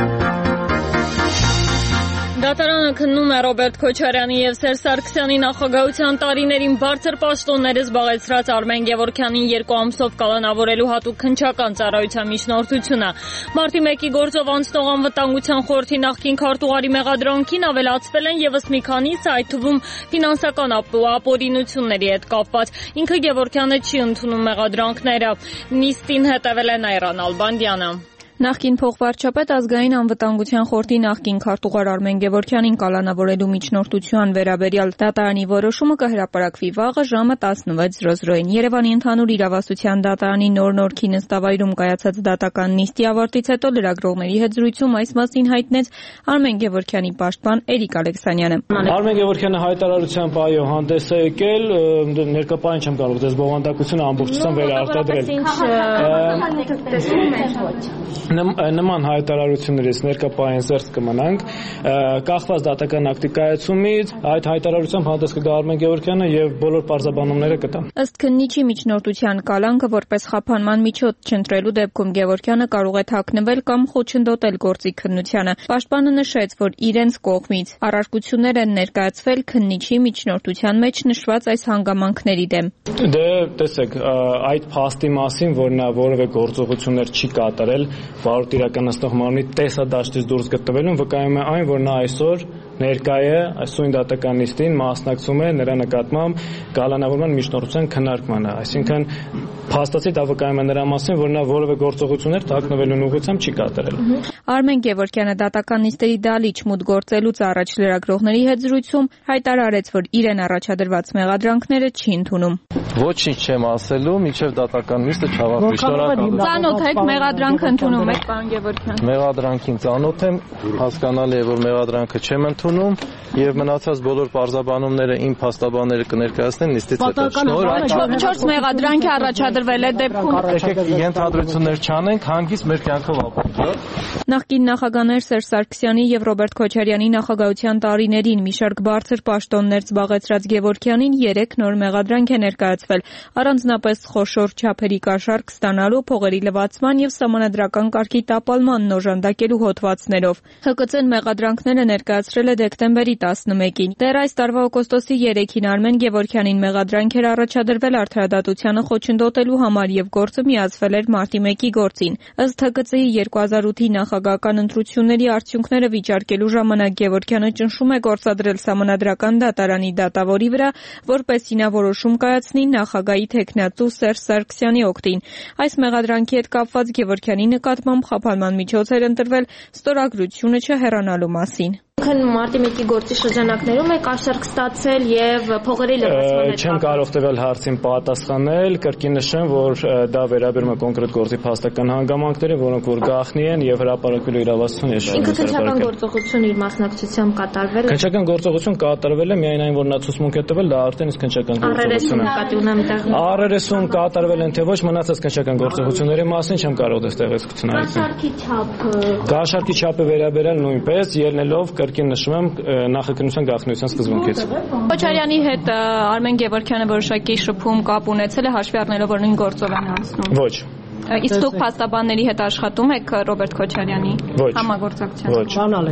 Դատարանը քննում է Ռոբերտ Քոչարյանի եւ Սերժ Սարգսյանի նախագահության տարիներին բարձր պաշտոնները զբաղեցրած Արմեն Գևորգյանին երկու ամսով կալանավորելու հատուկ քննչական ծառայության միջնորդությունը։ Մարտի մեկի գործով անցնող անվտանգության խորհրդի նախկին քարտուղարի մեղադրանքին ավելացվել են եւս մի քանիսը, այդ թվում ֆինանսական ապօրինությունների հետ կապված։ Ինքը Գևորգյանը չի ընդունում մեղադրանքները։ Նիստին հետևել է Նայրա Նալբանդյանը։ Նախկին փոխվարչապետ ազգային անվտանգության խորհրդի նախկին քարտուղար Արմեն Գևորգյանին կալանավորելու միջնորդության վերաբերյալ դատարանի որոշումը կհրապարակվի վաղը ժամը տասնվեց զրոզրոյին։ Երևանի ընդհանուր իրավասության դատարանի նոր-նորքի նստավայրում կայացած դատական նիստի ավարտից հետո լրագրողների հետ զրույցում այս մասին հայտնեց Արմեն Գևորգյանի պաշտպան Էրիկ Ալեքսանյանը։ Արմեն Գևորգյանը հայտարարությամբ այո հանդես է եկել, ներկայացին չեմ կարող դες բովանդակությունը ամբողջությամբ վերարտադրել։ Նման հայտարարություններից ներկայացին զերծ կմնանք, կախված դատական ակտի կայացումից այդ հայտարարությամբ հանդես կգա Արմեն Գևորգյանը եւ բոլոր պարզաբանումները կտան։ Ըստ քննիչի միջնորդության կալանքը որպես խափանման միջոց չընտրելու դեպքում Գևորգյանը կարող է թաքնվել կամ խոչընդոտել գործի քննությանը։ Պաշտպանը նշեց, որ իրենց կողմից առարկություններ են ներկայացվել քննիչի միջնորդության մեջ նշված այս հանգամանքների դեմ։ Դե տեսեք, այդ փաստի մասին, որ նա որևէ գործողություններ չի կատարել վարորդ իրականացնող մարմնի տեսադաշտից դուրս գտնվելուն վկայում է այն, որ նա այսօր ներկայ է այսօր դատական նիստին մասնակցում է նրա նկատմամբ կալանավորման միջնորդության քննարկմանը, այսինքն փաստացի դա վկայում է նրա մասին, որ նա որևէ գործողություններ թաքնվելուն ուղղությամբ չի կատարել։ Արմեն Գևորգյանը դատական նիստերի դալիճ մուտք գործելուց առաջ լրագրողների հետ զրույցում հայտարարեց, որ իրեն առաջադրված մեղադրանքները չի ընդունում։ Ոչինչ չեմ ասելու, մինչև դատական նիստը չավարտվի։ Շնորհակալ։ Ծանոթ եք մեղադրանքը ընդունում եք, պարոն Գևորգյան։ Մեղադրանքին ծանոթ եմ, հասկանալի է, որ մեղադրանքը չեմ ընդունում եւ մնացած բոլոր պարզաբանումները իմ փաստաբանները կներկայացնեն նիստից հետո։ Շնորհակալ։ Չորս մեղադրանք առաջադրվել է դեպքում։ Եկեք ենթադրություններ չանենք, հանգիստ մեր կյանքով ապրենք։ Նախկին նախագահներ Սերժ Սարգսյանի եւ Ռոբերտ Քոչարյանի նախագահության տարիներին մի շարք բարձր պաշտոններ զբաղեցրած Գևորգյանին երեք նոր մեղադրանք է ներկայացվել, առանձնապես խոշոր չափերի կաշառք ստանալու, փողերի լվացման եւ սահմանադրական կարգի տապալման օժանդակելու հոդվածներով։ ՀԿՑ-ն մեղադրանքները ներկայացրել է դեկտեմբերի տասնմեկին։ Դեռ այս տարվա օգոստոսի երեքին Արմեն Գևորգյանին մեղադրանք էր առաջադրվել արդարադատությանը խոչընդոտելու համար եւ գործը միացվել էր մարտի մեկի գործին։ Ըստ ՀԿՑ-ի երկու հազար ութի նախագահական ընտրությունների արդյունքները վիճարկելու ժամանակ Գևորգյանը ճնշում է գործադրել սահմանադրական դատարանի դատավորի վրա, որպեսզի նա որոշում կայացնի նախագահի թեկնածու Սերժ Սարգսյանի օգտին։ Այս մեղադրանքի հետ կապված Գևորգյանի նկատմամբ խափանման միջոց էր ընտրվել ստորագրությունը չհեռանալու մասին։ Քն մարտի մեկի գործի շրջանակներում է կաշառք ստացել եւ փողերի լվացման հետ։ Չեմ կարող տվել հարցին պատասխանել, կրկին նշեմ, որ դա վերաբերում է կոնկրետ գործի փաստական հանգամանքներին, որոնք որ գաղտնի են եւ հրապարակվելու իրավասություն է։ Ինքը քննչական գործողություն իր մասնակցությամբ կատարվել է։ Քննչական գործողություն կատարվել է, միայն այն որ նա ցուցմունք է տվել, դա արդեն իսկ քննչական գործողություն է։ Առերեսում կատարվել են թե ոչ, մնացած քննչական գործողությունների մասին չեմ կարող դες տեղեկություն այցել։ Կաշառքի չափը։ Կաշառքի չափը վերաբերել նույնպես ելնելով կրկին նշում եմ նախաքննության գաղտնիության սկզբունքից։ Քոչարյանի հետ Արմեն Գևորգյանը որոշակի շփում կապ ունեցել է հաշվի առնելով որ նույն գործով են անցնում։ Ոչ։ Իսկ դուք փաստաբանների հետ աշխատում եք Ռոբերտ Քոչարյանի համագործակցությամբ։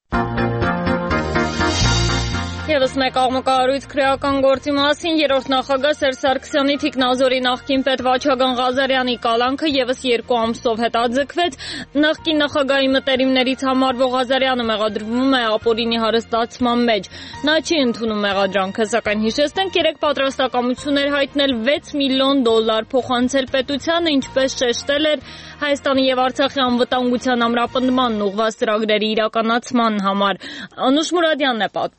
Եվս մեկ աղմկահարույց քրեական գործի մասին երրորդ նախագահ Սերժ Սարգսյանի թիկնազորի նախկին պետ Վաչագն Ղազարյանի կալանքը եւս երկու ամսով հետաձգվեց։ Նախկին նախագահի մտերիմներից համարվող Ղազարյանը մեղադրվում է ապօրինի հարստացման մեջ։ Նա չի ընդունում մեղադրանքը, սակայն հիշեցնենք երեք պատրաստակամություն էր հայտնել վեց միլիոն դոլար փոխանցել պետությանը, ինչպես շեշտել էր Հայաստանի եւ Արցախի անվտանգության ամրապնդմանն ուղղված ծրագրերի իրականացման համար։ Անուշ Մուրադյանն է պատմում։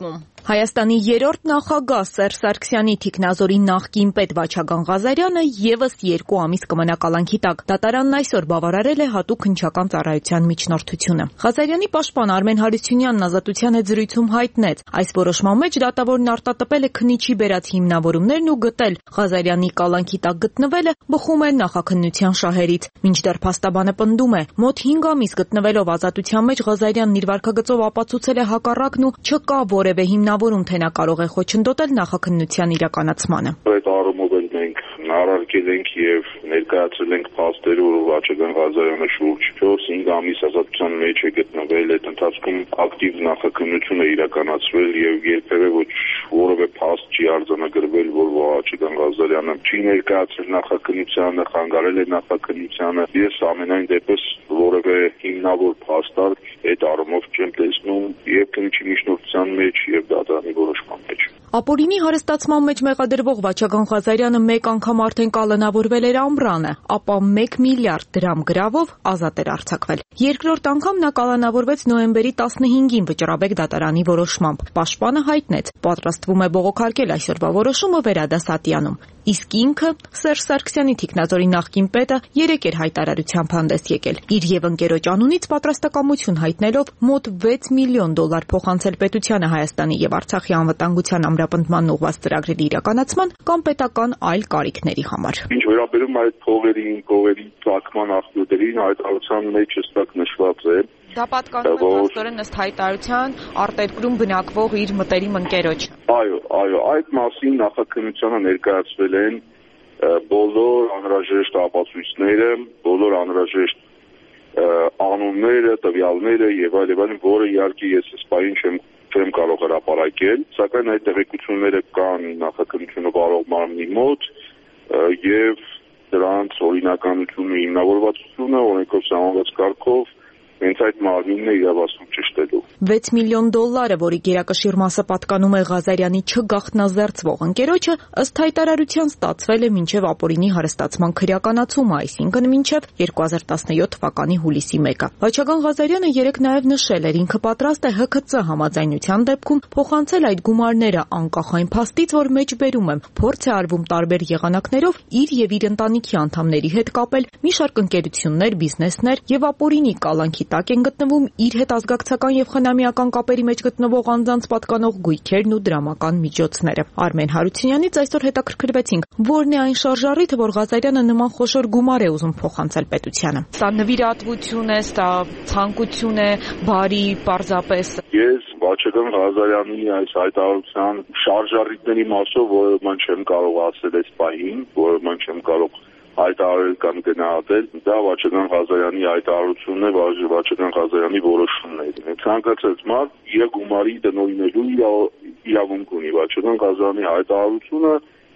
Հայաստանի երրորդ նախագահ Սերժ Սարգսյանի թիկնազորի նախկին պետ Վաչագան Ղազարյանը եւս երկու ամիս կմնա կալանքի տակ։ Դատարանն այսօր բավարարել է հատուկ քննչական ծառայության միջնորդությունը։ Ղազարյանի պաշտպան Արմեն Հարությունյանն ազատության հետ զրույցում հայտնեց, այս որոշման մեջ դատավորն արտատպել է քննիչի բերած հիմնավորումներն ու գտել Ղազարյանի կալանքի տակ գտնվելը բխում է նախաքննության շահերից։ Մինչդեռ փաստաբանը պնդում է, մոտ հինգ ամիս գտնվելով ազատության մեջ Ղազարյանն իր վարքագծով ապացուցել է հակառակն ու չկա որևէ հիմնավորում, թե նա կարող է խոչընդոտել նախաքննության իրականացմանը։ Այդ առումով մենք նարարկել ենք եւ ներկայացրել ենք փաստեր, որ Վաչագան Ղազարյանը շուրջ չորս-հինգ ամիս ազատության մեջ է գտնվել, այդ ընթացքում ակտիվ նախաքննություն է իրականացվել եւ երբեւե ոչ որևէ փաստ չի արձանագրվել, որ Վաչագան Ղազարյանը չի ներկայացրել նախաքննությանը, խանգարել է նախաքննությանը։ Ես ամենայն դեպս որևէ հիմնավոր փաստարկ այդ առումով չեմ տեսնում եւ քննիչի միջնորդության մեջ եւ դատարանի որոշման մեջ։ Ապօրինի հարստացման մեջ մեղադրվող Վաչագան Ղազարյանը մեկ անգամ արդեն կալանավորվել էր ամռանը, ապա մեկ միլիարդ դրամ գրավով ազատ էր արձակվել։ Երկրորդ անգամ նա կալանավորվեց նոյեմբերի տասնհինգին վճռաբեկ դատարանի որոշմամբ։ Պաշտպանը հայտնեց, պատրաստվում է բողոքարկել այսօրվա որոշումը վերադասատյանում։ Իսկ ինքը Սերժ Սարգսյանի թիկնազորի նախկին պետը երեկ էր հայտարարությամբ հանդես եկել։ Իր եւ ընկերոջ անունից պատրաստակամություն հայտնելով մոտ վեց միլիոն դոլար փոխանցել պետությանը Հայաստանի եւ Արցախի անվտանգության ամրապնդման ուղղված ծրագրերի իրականացման կամ պետական այլ կարիքների համար։ Ինչ վերաբերում այդ փողերին, փողերի ծագման աղբյուրներին, հայտարարության մեջ հստակ նշված է։ Դա պատկանում է փաստորեն ըստ հայտարարության արտերկրում բնակվող իր մտերիմ ընկերոջ։ Այո, այո, այդ մասին նախաքննությանը ներկայացվել են բոլոր անհրաժեշտ ապացույցները, բոլոր անհրաժեշտ անունները, տվյալները եւ այլ եւ այլն, որը իհարկե ես այս պահին չեմ չեմ կարող հրապարակել, սակայն այդ տեղեկությունները կան նախաքննությունը վարող մարմնի մոտ եւ դրանց օրինականությունը, հիմնավորվածությունը օրենքով սահմանված կարգով հենց այդ մարմինն է իրավասու ճշտելու։ վեց միլիոն դոլարը, որի գերակշիռ մասը պատկանում է Ղազարյանի չգաղտնազերծվող ընկերոջը, ըստ հայտարարության ստացվել է մինչև ապօրինի հարստացման քրեականացումը, այսինքն մինչև երկու հազար տասնյոթ թվականի հուլիսի մեկը։ Վաչագան Ղազարյանը երեկ նաև նշել էր, ինքը պատրաստ է Հ K C համաձայնության դեպքում փոխանցել այդ գումարները անկախ այն փաստից, որ մեջբերում եմ, փորձ է արվում տարբեր եղանակներով իր եւ իր ընտանիքի անդամների հետ կապել մի շարք ընկերություններ, բիզնեսներ եւ ապօրինի կալանքի տակ են գտնվում իր հետ ազգակցական եւ խնամիական կապերի մեջ գտնվող անձանց պատկանող գույքերն ու դրամական միջոցները։ Արմեն Հարությունյանից այսօր հետաքրքրվեցինք, որն է այն շարժառիթը, որ Ղազարյանը նման խոշոր գումար է ուզում փոխանցել պետությանը։ Սա նվիրատվություն է, սա ցանկություն է, բարի, պարզապես։ Ես Վաչագան Ղազարյանի այս հայտարարության շարժառիթների մասով որը ման չեմ կարող ասել այս պահին, որը ման չեմ կարող հայտարարել կամ գնահատել, դա Վաչագան Ղազարյանի հայտարարությունն է, Վաչագան Ղազարյանի որոշումն է։ Ցանկացած մարդ իր գումարի տնօրինելու իրավունք ունի։ Վաչագան Ղազարյանի հայտարարությունը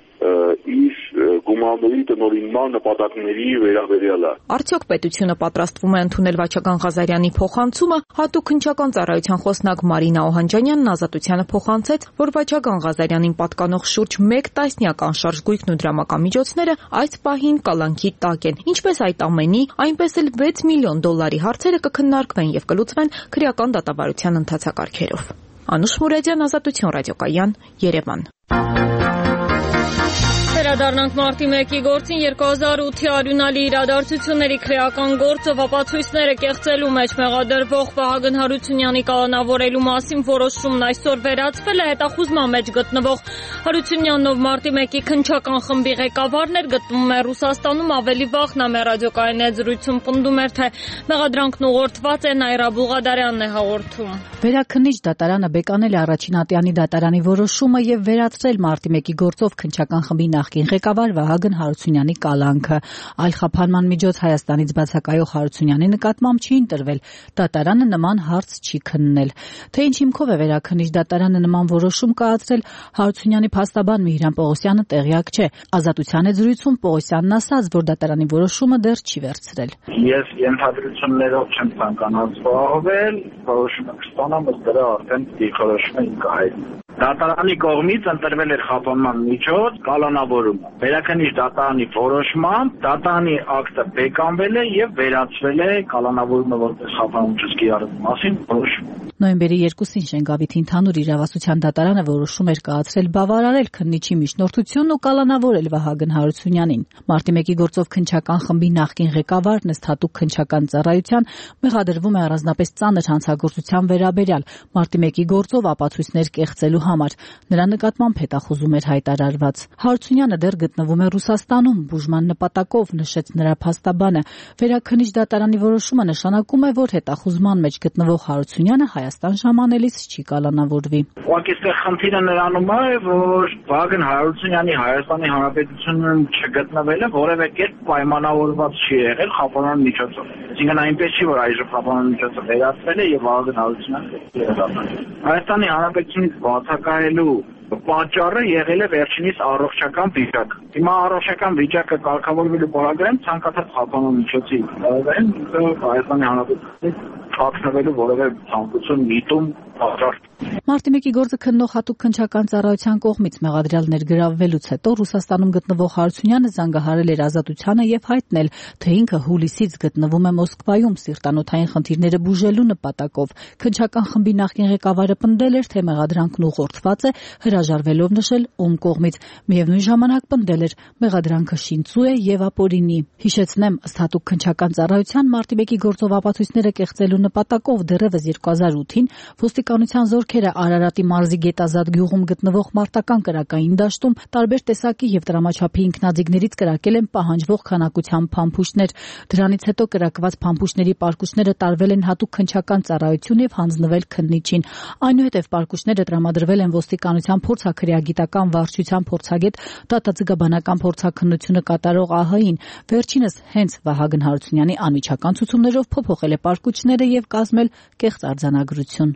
իր գումարների տնօրինման նպատակների վերաբերյալ է։ Արդյոք պետությունը պատրաստվում է ընդունել Վաչագան Ղազարյանի փոխանցումը, հատուկ քննչական ծառայության խոսնակ Մարինա Օհանջանյանն ազատությանը փոխանցեց, որ Վաչագան Ղազարյանին պատկանող շուրջ մեկ տասնյակ անշարժ գույքն ու դրամական միջոցները այս պահին կալանքի տակ են։ Ինչպես այդ ամենի, այնպես էլ վեց միլիոն դոլարի հարցերը կքննարկվեն եւ կլուծվեն քրեական դատավարության ընթացակարգերով։ Անուշ Մուրադյան, Ազատություն ռադիոկայան, Երևան։ Վերադառնանք մարտի մեկի գործին երկու հազար ութի արյունալի իրադարձությունների քրեական գործով ապացույցները կեղծելու մեջ մեղադրվող Վահագն Հարությունյանի կալանավորելու մասին որոշումն այսօր վերացվել է։ Հետախուզման մեջ գտնվող Հարությունյանով մարտի մեկի քննչական խմբի ղեկավարն էր, գտնվում է Ռուսաստանում, ավելի վաղ նա մեր ռադիոկայանի հետ զրույցում պնդում էր, թե մեղադրանքն ուղղորդված է, Նաիրա Բուղադարյանն է հաղորդում։ Վերաքննիչ դատարանը բեկանել է առաջին ատյանի դատարանի որոշումը եւ վերացրել մարտի մեկի գործով քննչական խմբի նախկին ղեկավար Վահագն Հարությունյանի կալանքը։ Այլ խափանման միջոց Հայաստանից բացակայող Հարությունյանի նկատմամբ չի ընտրվել։ Դատարանը նման հարց չի քննել։ Թե ինչ հիմքով է վերաքննիչ դատարանը նման որոշում կայացրել, Հարությունյանի փաստաբան Միհրան Պողոսյանը տեղյակ չէ։ Ազատության հետ զրույցում Պողոսյանն ասաց, որ դատարանի որոշումը դեռ չի վերցրել։ Ես ենթադրություններով չեմ ցանկանալ զբաղվել, որոշումը կստանամ, ըստ դրա արդեն դիրքորոշումը ինքը հայտնի։ Դատարանի կողմից ընտրվել էր խափանման միջոց կալանավորումը։ Վերաքննիչ դատարանի որոշմամբ դատարանի ակտը բեկանվել է եւ վերացվել է կալանավորումը որպես խափանման ճշգրիտ արարման մասին որոշում։ Նոյեմբերի երկուսին Շենգավիթի ընդհանուր իրավասության դատարանը որոշում էր կայացրել բավարարել քննիչի միջնորդությունն ու կալանավորել Վահագն Հարությունյանին։ Մարտի մեկի գործով քննչական խմբի նախկին ղեկավարն ըստ հատուկ քննչական ծառայության մեղադրվում է առանձնապես ծանր հանցագործության վերաբերյալ մարտի մեկի գործով ապացույցներ կեղծելու համար։ Նրա նկատմամբ հետախուզում էր հայտարարված։ Հարությունյանը դեռ գտնվում է Ռուսաստանում բուժման նպատակով, նշեց նրա փաստաբանը։ Վերաքննիչ դատարանի որոշումը նշանակում է, որ հետախուզման մեջ գտնվող Հարությունյանը Հայաստան ժամանելիս չի կալանավորվի։ Ուղղակի այստեղ խնդիրը նրանում է, որ Վահագն Հարությունյանի Հայաստանի Հանրապետությունում չգտնվելը որևէ կերպ պայմանավորված չի եղել խափանման միջոցով։ Այսինքն այնպես չի, որ այժմ խափանման միջոցը վերացվել է եւ Վահագն Հարությունյանը վերադառնում։ Հայաստանի Հանրապետությունից բացակայելու պատճառը եղել է վերջինիս առողջական վիճակ։ Հիմա առողջական վիճակը կարգավորվելու պարագայում ցանկացած խափանման միջոցի Հայաստանի Հանրապետությունից խախտվելու որևէ ցանկություն միտում պատճառ։ Մարտի մեկի գործը քննող հատուկ քննչական ծառայության կողմից մեղադրյալ ներգրավվելուց հետո Ռուսաստանում գտնվող Հարությունյանը զանգահարել էր ազատությանը եւ հայտնել, թե ինքը հուլիսից գտնվում է Մոսկվայում սիրտանոթային խնդիրները բուժելու նպատակով։ Քննչական խմբի նախկին ղեկավարը պնդել էր, թե մեղադրանքն ուղղորդված է, հրաժարվելով նշել ում կողմից։ Միևնույն ժամանակ պնդել էր, մեղադրանքը շինծու է եւ ապօրինի։ Հիշեցնեմ, ըստ հատուկ քննչական ծառայության մարտի մեկի գործով ապացույցները կեղծելու նպատակով դեռևս երկու հազար ութին ոստիկանության զորքերը Արարատի մարզի Գետազատ գյուղում գտնվող մարտական կրակային դաշտում տարբեր տեսակի եւ տրամաչափի ինքնաձիգներից կրակել են պահանջվող քանակությամբ փամփուշտներ։ Դրանից հետո կրակված փամփուշտների պարկուշները տարվել են հատուկ քննչական ծառայություն եւ հանձնվել քննիչին։ Այնուհետեւ պարկուշները տրամադրվել են ոստիկանության փորձաքրեագիտական վարչության փորձագետ դատաձգաբանական փորձաքննությունը կատարող ԱՀ-ին։ Վերջինս հենց Վահագն Հարությունյանի անմիջական ցուցումներով փոփոխել է պարկուճները եւ կազմել կեղծ արձանագրություն։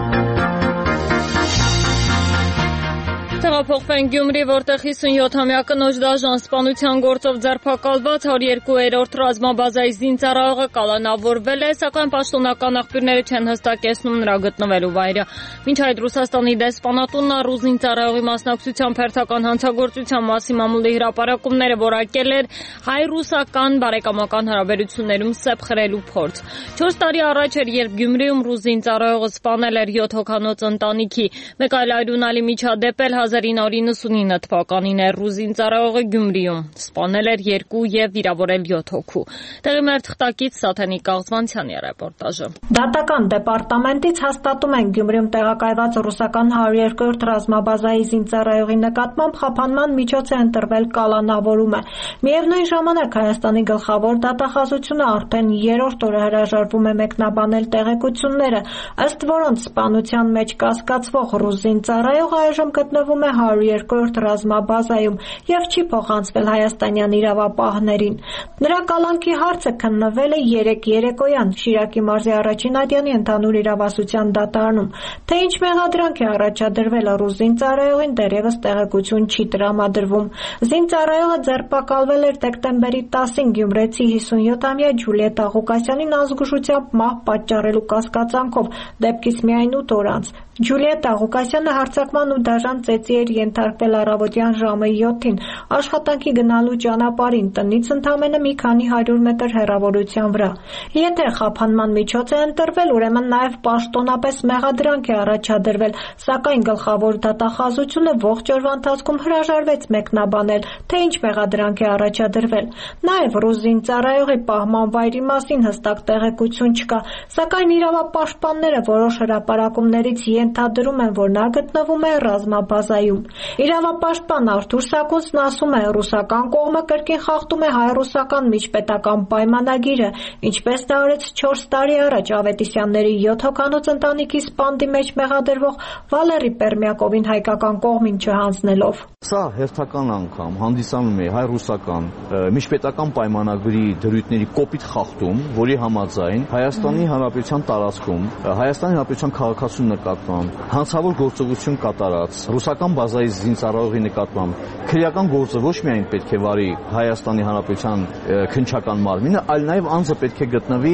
Տեղափոխվենք Գյումրի, որտեղ հիսունյոթամյա կնոջ դաժան սպանության գործով ձերբակալված հարյուրերորդ ռազմաբազայի զինծառայողը կալանավորվել է, սակայն պաշտոնական աղբյուրները չեն հստակեցնում նրա գտնվելու վայրը։ Մինչ այդ Ռուսաստանի դեսպանատունն առու զինծառայողի մասնակցությամբ հերթական հանցագործության մասին մամուլի հրապարակումները որակել էր հայ-ռուսական բարեկամական հարաբերություններում սեպ խրելու փորձ։ Չորս տարի առաջ էր, երբ Գյումրիում ռուս զինծառայողը սպանել էր յոթ հոգանոց ընտանիքի։ Մեկ այլ այրունալի միջադեպ էլ հազար ինը հարյուր նվաթինը թվականին է ռուս զինծառայողը Գյումրիում սպանել էր երկու եւ վիրավորել յոթ հոգու։ Տեղի մեր թղթակից Սաթենիկ Կաղզվանցյանի ռեպորտաժը։ Դատական դեպարտամենտից հաստատում են Գյումրիում տեղակայված ռուսական հարյուրերորդ ռազմաբազայի զինծառայողի նկատմամբ խափանման միջոց է ընտրվել կալանավորումը։ Միևնույն ժամանակ Հայաստանի գլխավոր դատախազությունը արդեն երրորդ օրը հրաժարվում է մեկնաբանել տեղեկությունները, ըստ որոնց սպանության մեջ կասկածվող ռուս զինծառայողը այժմ գտնվում է հարյուրերորդ ռազմաբազայում եւ չի փոխանցվել հայաստանյան իրավապահներին։ Նրա կալանքի հարցը քննվել է երեկ երեկոյան Շիրակի մարզի առաջին ատյանի ընդհանուր իրավասության դատարանում։ Թե ինչ մեղադրանք է առաջադրվել ռուս զինծառայողին, դեռևս տեղեկություն չի տրամադրվում։ Զինծառայողը ձերբակալվել էր դեկտեմբերի տասին գյումրեցի հիսունյոթամյա Ջուլիետա Ղուկասյանին ազգուշությամբ մահ պատճառելու կասկածանքով, դեպքից միայն ութ օր անց։ Ջուլիետա Ղուկասյանը հարձակման ու դաժան ծեծի էր ենթարկվել առավոտյան ժամը յոթին աշխատանքի գնալու ճանապարհին տնից ընդամենը մի քանի հարյուր մետր հեռավորության վրա։ Եթե խափանման միջոց է ընտրվել, ուրեմն նաև պաշտոնապես մեղադրանք է առաջադրվել, սակայն գլխավոր դատախազությունը ողջ օրվա ընթացքում հրաժարվեց մեկնաբանել, թե ինչ մեղադրանք է առաջադրվել։ Նաև ռուս զինծառայողի պահման վայրի մասին հստակ տեղեկություն չկա, սակայն իրավապաշտպանները որոշ հրապարակումներից ենթադրում են, որ նա գտնվում է ռազմաբազայում։ Իրավապաշտպան Արթուր Սակունցն ասում է, ռուսական կողմը կրկին խախտում է հայ-ռուսական միջպետական պայմանագիրը, ինչպես դա արեց չորս տարի առաջ Ավետիսյանների յոթ հոգանոց ընտանիքի սպանդի մեջ մեղադրվող Վալերի Պերմյակովին հայկական կողմին չհանձնելով։ Սա հերթական անգամ հանդիսանում է հայ-ռուսական միջպետական պայմանագրի դրույթների կոպիտ խախտում, որի համաձայն Հայաստանի Հանրապետության տարածքում Հայաստանի Հանրապետության քաղաքացու նկատմամբ հանցավոր գործողություն կատարած ռուսական բազայի զինծառայողի նկատմամբ քրեական գործը ոչ միայն պետք է վարի Հայաստանի Հանրապետության քննչական մարմինը, այլ նաև անձը պետք է գտնվի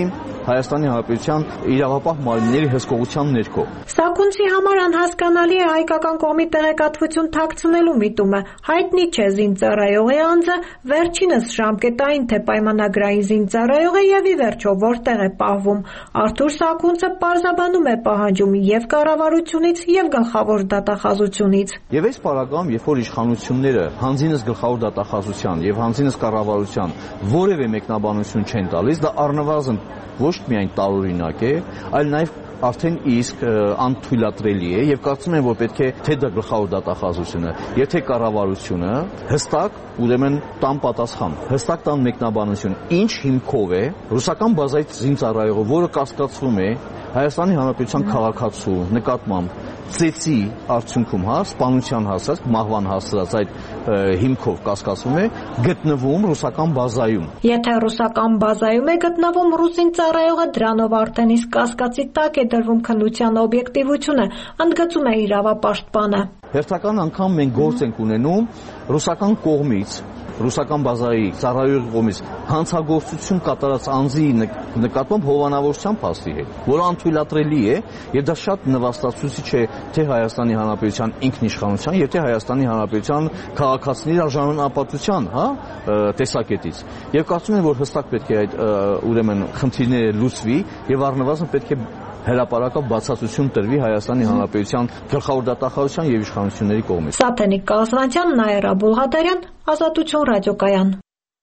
Հայաստանի Հանրապետության իրավապահ մարմինների հսկողության ներքո։ Սաքունցի համար անհասկանալի է հայկական կողմի տեղեկատվություն թաքցնելու միտումը։ Հայտնի չէ զինծառայողի անձը, վերջինս ժամկետային թե պայմանագրային զինծառայող է եւ ի վերջո որտեղ է պահվում։ Արթուր Սաքունցը պարզաբանում է պահանջում եւ կառավարությունից եւ գլխավոր դատախազությունից։ Եվ այս պարագայում, երբ որ իշխանությունները հանձինս գլխավոր դատախազության եւ հանձինս կառավարության որևէ մեկնաբանություն չեն տալիս, դա առնվազն ոչ միայն տարօրինակ է, այլ նաեւ արդեն իսկ անթույլատրելի է եւ կարծում եմ, որ պետք է թե դա գլխավոր դատախազությունը, եւ թե կառավարությունը հստակ ուրեմն տան պատասխան, հստակ տան մեկնաբանություն, ինչ հիմքով է ռուսական բազայից զինծառայողը, որը կասկածվում է Հայաստանի Հանրապետության քաղաքացու նկատմամբ ծեծի արդյունքում հա սպանության հասած, մահվան հասած այդ հիմքով կասկածվում է, գտնվում ռուսական բազայում։ Եթե ռուսական բազայում է գտնվում ռուսին ծառայողը, դրանով արդեն իսկ կասկածի տակ է դրվում քննության օբյեկտիվությունը, ընդգծում է իրավապաշտպանը։ Հերթական անգամ մենք գործ ենք ունենում ռուսական կողմից, ռուսական բազայի ծառայողի կողմից հանցագործություն կատարած անձի նկատմամբ հովանավորության փաստի հետ, որը անթույլատրելի է եւ դա շատ նվաստացուցիչ է թե Հայաստանի Հանրապետության ինքնիշխանության եւ թե Հայաստանի Հանրապետության քաղաքացիների արժանապատվության, հա, տեսակետից։ Եվ կարծում եմ, որ հստակ պետք է այդ ուրեմն խնդիրները լուծվի եւ առնվազն պետք է հրապարակավ բացատրություն տրվի Հայաստանի Հանրապետության գլխավոր դատախազության եւ իշխանությունների կողմից։ Սաթենիկ Կազանյան, Նաիրա Բուլղադարյան, Ազատություն ռադիոկայան։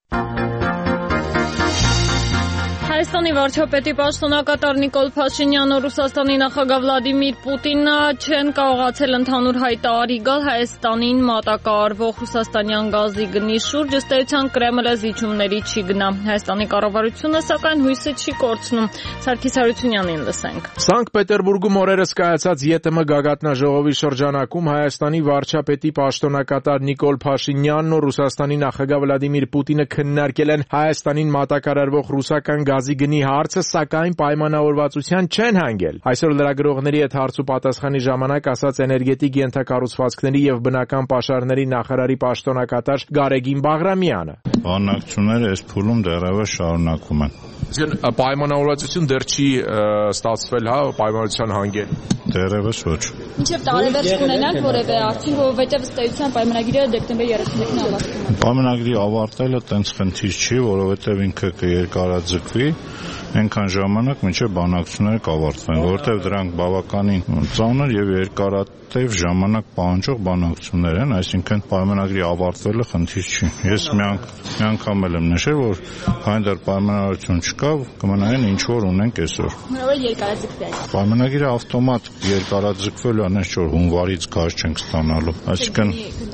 Հայաստանի վարչապետի պաշտոնակատար Նիկոլ Փաշինյանը Ռուսաստանի նախագահ Վլադիմիր Պուտինը չեն կարողացել ընդհանուր հայտարարի գալ Հայաստանին մատակարարվող ռուսաստանյան գազի գնի շուրջ, ըստ էության Կրեմլը զիջումների չի գնա։ Հայաստանի կառավարությունը սակայն հույսը չի կորցնում։ Սարգիս Հարությունյանին լսենք։ Սանկտ Պետերբուրգում օրերս կայացած ԵՏՄ գագաթնաժողովի շրջանակում Հայաստանի վարչապետի պաշտոնակատար Նիկոլ Փաշինյանն ու Ռուսաստանի նախագահ Վլադիմիր Պուտինը քննարկել են Հայաստանին մատակարարվող ռուսական գազի գնի հարցը, սակայն պայմանավորվածության չեն հանգել։ Այսօր լրագրողների հետ հարց ու պատասխանի ժամանակ ասաց էներգետիկ ենթակառուցվածքների եւ բնական պաշարների նախարարի պաշտոնակատար Գարեգին Բաղրամյանը։ Բանակցությունները այս փուլում դեռևս շարունակվում են։ Այսինքն պայմանավորվածություն դեռ չի ստացվել, հա, պայմանավորվածության հանգել։ Դեռևս ոչ։ Մինչև տարեվերջ կունենանք որևէ արդյունք, որովհետև ըստ էության պայմանագիրը դեկտեմբերի երեսունինին ավարտվում է։ Պայմանագրի ավարտելը տենց խնդիր չի, որովհետև ինքը կերկարաձգվի այնքան ժամանակ, մինչև բանակցությունները կավարտվեն, որովհետև դրանք բավականին ծանր եւ երկարատև ժամանակ պահանջող բանակցություններ են, այսինքն պայմանագրի ավարտվելը խնդիր չի։ Ես մի անգամ էլ եմ նշել, որ քանի դեռ պայմանավորություն չկա, կմնային ինչ որ ունենք այսօր։ Հնարավոր երկարաձգվի այդ։ Պայմանագիրը ավտոմատ երկարաձգվելու անես որ հունվարից գազ չենք ստանալու, այսինքն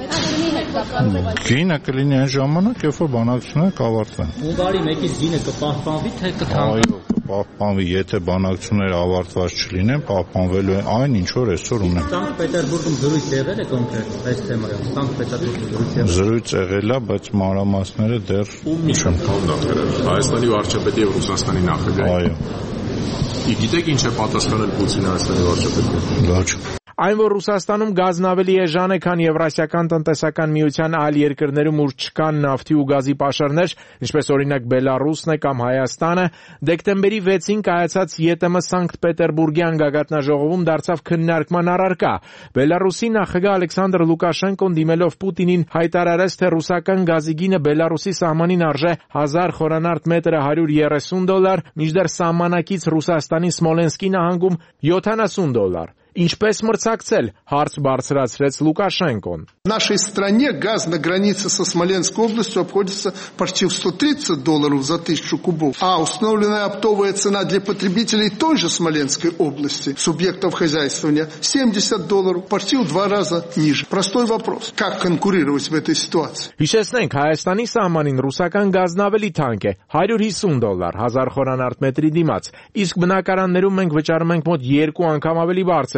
գինը կլինի այն ժամանակ, երբ որ բանակցությունները կավարտվեն։ Հունվարի մեկից գինը կպահպանվի, թե կթանկանվի։ Պահպանվի, եթե բանակցությունները ավարտված չլինեն, պահպանվելու է այն, ինչ որ այսօր ունենք։ Սանկտ Պետերբուրգում զրույց եղել է կոնկրետ այս թեմայով։ Սանկտ Պետերբուրգում զրույց եղել է, բայց մանրամասները դեռ չեմ կողմնակրել։ Հայաստանի վարչապետի եւ Ռուսաստանի նախագահի։ Այո։ Գիտեք ինչ է պատասխանել Պուտինը Հայաստանի վարչապետին։ Ոչ։ Այն, որ Ռուսաստանում գազն ավելի էժան է, քան Եվրասիական տնտեսական միության այլ երկրներում, ուր չկան նավթի ու գազի պաշարներ, ինչպես օրինակ Բելարուսն է կամ Հայաստանը, դեկտեմբերի վեցին կայացած ԵՏՄ Սանկտ Պետերբուրգյան գագաթնաժողովում դարձավ քննարկման առարկա։ Բելարուսի նախագահ Ալեքսանդր Լուկաշենկոն դիմելով Պուտինին հայտարարեց, թե ռուսական գազի գինը Բելարուսի սահմանին արժե հազար խորանարդ մետրը հարյուր երեսուն դոլար, մինչդեռ սահմանակից Ռուսաստանի Սմոլենսկի նահանգում յոթանասուն դոլար։ Ինչպես մրցակցել, հարց բարձրացրեց Լուկաշենկոն։ В нашей стране газ на границе со Смоленской областью обходится почти в сто тридцать долларов за тысячу кубов, а установленная оптовая цена для потребителей той же Смоленской области, субъектов хозяйствования, семьдесят долларов, почти в два раза ниже. Простой вопрос. Как конкурировать в этой ситуации? Հիշեցնենք, Հայաստանի սահմանին ռուսական գազն ավելի թանկ է, հարյուր հիսուն դոլար, հազար խորանարդ մետրի դիմաց, իսկ բնակարաններում մենք վճարում ենք մոտ երկու անգամ ավելի բարձր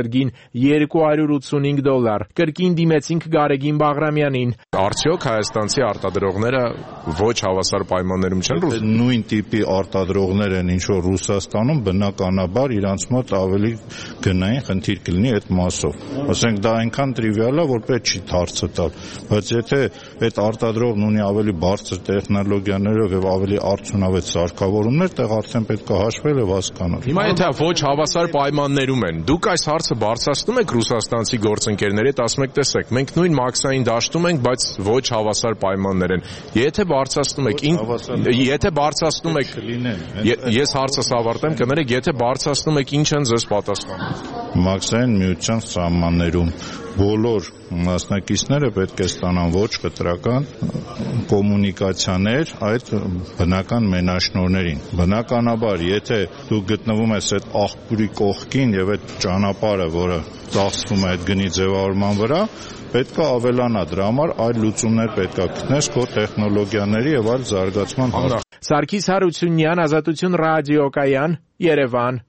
արձակարգին երկու հարյուր ութսունհինգ դոլար։ Կրկին դիմեցինք Գարեգին Բաղրամյանին։ Արդյոք հայաստանցի արտադրողները ոչ հավասար պայմաններում չեն ռուս։ Նույն տիպի արտադրողներ են ինչ որ Ռուսաստանում, բնականաբար իրանց մոտ ավելի գնային խնդիր կլինի այդ մասով։ Ասենք դա այնքան տրիվիալ է, որ պետք չի հարցը տալ, բայց եթե այդ արտադրողն ունի ավելի բարձր տեխնոլոգիաներով եւ ավելի արդյունավետ սարքավորումներ, տեղ արդեն պետք է հաշվել եւ հասկանալ։ Հիմա եթե ոչ հավասար պայմաններում են, դուք այս հարցը բարձրացնում եք ռուսաստանցի գործընկերների հետ, ասում եք, տեսեք, մենք նույն մաքսային դաշտում ենք, բայց ոչ հավասար պայմաններ են։ Եթե բարձրացնում եք, եթե բարձրացնում եք, ես հարցս ավարտեմ, կներեք, եթե բարձրացնում եք, ինչ են ձեզ պատասխանում։ Մաքսային միության սահմաններում բոլոր մասնակիցները պետք է ստանան ոչ խտրական կոմունիկացիաներ այդ բնական մենաշնորհներին։ Բնականաբար, եթե դու գտնվում ես այդ աղբյուրի կողքին եւ այդ ճանապարհը, որը ծախսվում է այդ գնի ձևավորման վրա, պետք է ավելանա, դրա համար այլ լուծումներ պետք է գտնես քո տեխնոլոգիաների եւ այլ զարգացման համար։ Սարգիս Հարությունյան, Ազատություն ռադիոկայան, Երևան։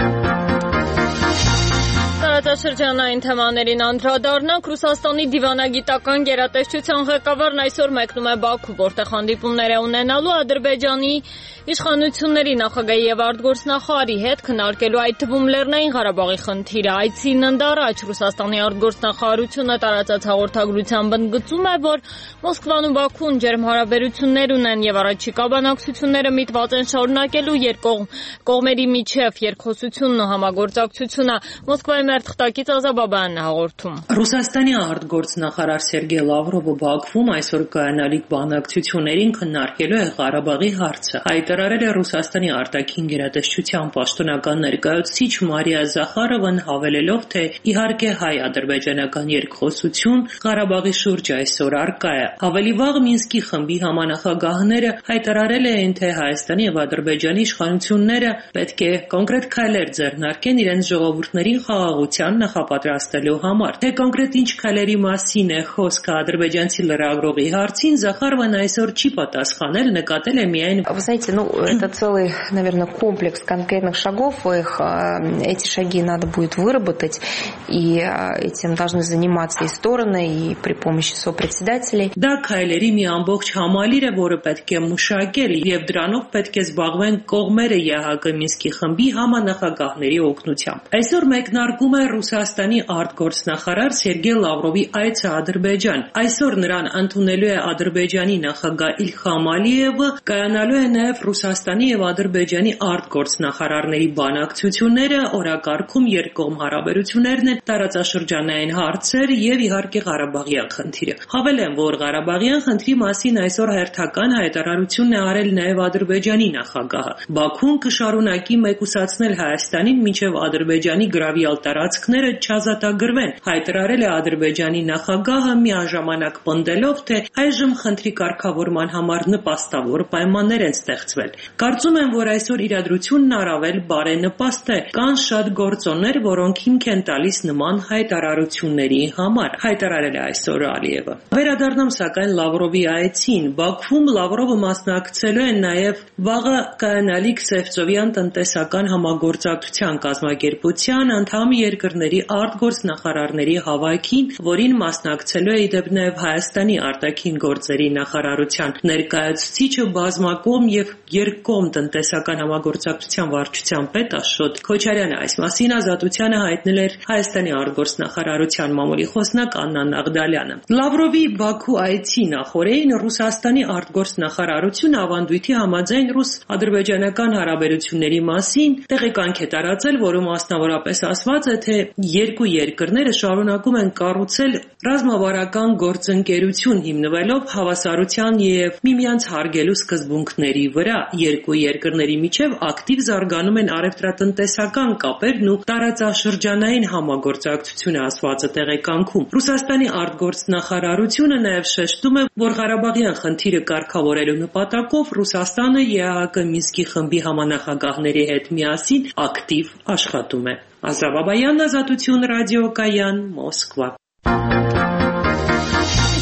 Տարածաշրջանային թեմաներին անդրադառնանք։ Ռուսաստանի դիվանագիտական գերատեսչության ղեկավարն այսօր մեկնում է Բաքու, որտեղ հանդիպումներ է ունենալու Ադրբեջանի իշխանությունների նախագահի եւ արտգործնախարարի հետ, քննարկելու այդ թվում Լեռնային Ղարաբաղի խնդիրը։ Այցին ընդառաջ Ռուսաստանի արտգործնախարարությունը տարածած հաղորդագրությամբ ընդգծում է, որ Մոսկվան ու Բաքուն ջերմ հարաբերություններ ունեն եւ առաջիկա բանակցությունները միտված են շարունակելու երկկողմ կողմերի միջև երկխոսությունն ու համագործակցությունը։ Մոսկվայի թղթակից Ազաբաբյանն է հաղորդում։ Ռուսաստանի արտգործնախարար Սերգեյ Լավրովը Բաքվում այսօր կայանալիք բանակցություններին քննարկելու է Ղարաբաղի հարցը։ Հայտարարել է Ռուսաստանի արտաքին գերատեսչության պաշտոնական ներկայացուցիչ Մարիա Զախարովան, հավելելով, թե իհարկե հայ-ադրբեջանական երկխոսություն Ղարաբաղի շուրջ այսօր առկա է։ Ավելի վաղ Մինսկի խմբի համանախագահները հայտարարել էին, թե Հայաստանի եւ Ադրբեջանի իշխանությունները պետք է կոնկրետ քայլեր ձեռնարկեն իրենց ժողովուրդներին խաղաղության նախապատրաստելու համար։ Թե կոնկրետ ինչ քայլերի մասին է խոսքը ադրբեջանցի լրագրողի հարցին, Զախարովան այսօր չի պատասխանել, նկատել է միայն Вы знаете, ну, это целый, наверное, комплекс конкретных шагов. Их, эти шаги надо будет выработать, и этим должны заниматься и стороны, и при помощи сопредседателей. Դա քայլերի մի ամբողջ համալիր է, որը պետք է մշակել, եւ դրանով պետք է զբաղվեն կողմերը ԵՀԿ Մինսկի խմբի համանախագահների օգնությամբ։ Այսօր մեկնարկում է Ռուսաստանի արտգործնախարար Սերգեյ Լավրովի այցը Ադրբեջան։ Այսօր նրան ընդունելու է Ադրբեջանի նախագահ Իլհամ Ալիևը, կայանալու է նաև Ռուսաստանի եւ Ադրբեջանի արտգործնախարարների բանակցությունները, օրակարգում երկկողմ հարաբերություններն են, տարածաշրջանային հարցեր եւ իհարկե Ղարաբաղյան խնդիրը։ Հավելեմ, որ Ղարաբաղյան խնդրի մասին այսօր հերթական հայտարարությունն է արել նաև Ադրբեջանի նախագահը։ Բաքուն կշարունակի մեկուսացնել Հայաստանին մինչև Ադրբեջանի գրավյալ տարածքները չազատագրվեն, հայտարարել է Ադրբեջանի նախագահը, միաժամանակ պնդելով, թե այժմ խնդրի կարգավորման համար նպաստավոր պայմաններ են ստեղծվել։ Կարծում եմ, որ այսօր իրադրությունն առավել բարենպաստ է։ Կան շատ գործոններ, որոնք հիմք են տալիս նման հայտարարությունների համար, հայտարարել է այսօր Ալիևը։ Վերադառնամ սակայն Լավրովի այցին։ Բաքվում Լավրովը մասնակցելու է նաև վաղը կայանալիք Սևծովյան տնտեսական համագործակցության կազմակերպության անդամ երկրների արտգործնախարարների հավաքին, որին մասնակցելու է իդեպ նաև Հայաստանի արտաքին գործերի նախարարության ներկայացուցիչը բազմակողմ եւ երկկողմ տնտեսական համագործակցության վարչության պետ Աշոտ Քոչարյանը։ Այս մասին Ազատությանը հայտնել էր Հայաստանի արտգործնախարարության մամուլի խոսնակ Աննա Նաղդալյանը։ Լավրովի Բաքու այցի նախօրեին Ռուսաստանի արտգործնախարարությունը ավանդույթի համաձայն ռուս-ադրբեջանական հարաբերությունների մասին տեղեկանք է տարածել, որում մասնավորապես ասված է, թե երկու երկրները շարունակում են կառուցել ռազմավարական գործընկերություն հիմնվելով հավասարության եւ միմյանց հարգելու սկզբունքների վրա։ Երկու երկրների միջև ակտիվ զարգանում են առևտրատնտեսական կապերն ու տարածաշրջանային համագործակցությունը, ասված է տեղեկանքում։ Ռուսաստանի արտգործնախարարությունը նաև շեշտում է, որ Ղարաբաղյան խնդիրը կարգավորելու նպատակով Ռուսաստանը ԵԱՀԿ Մինսկի խմբի համանախագահների հետ միասին ակտիվ աշխատում է։ Ազաբաբայան, Ազատություն ռադիոկայան, Մոսկվա։ Միջազգային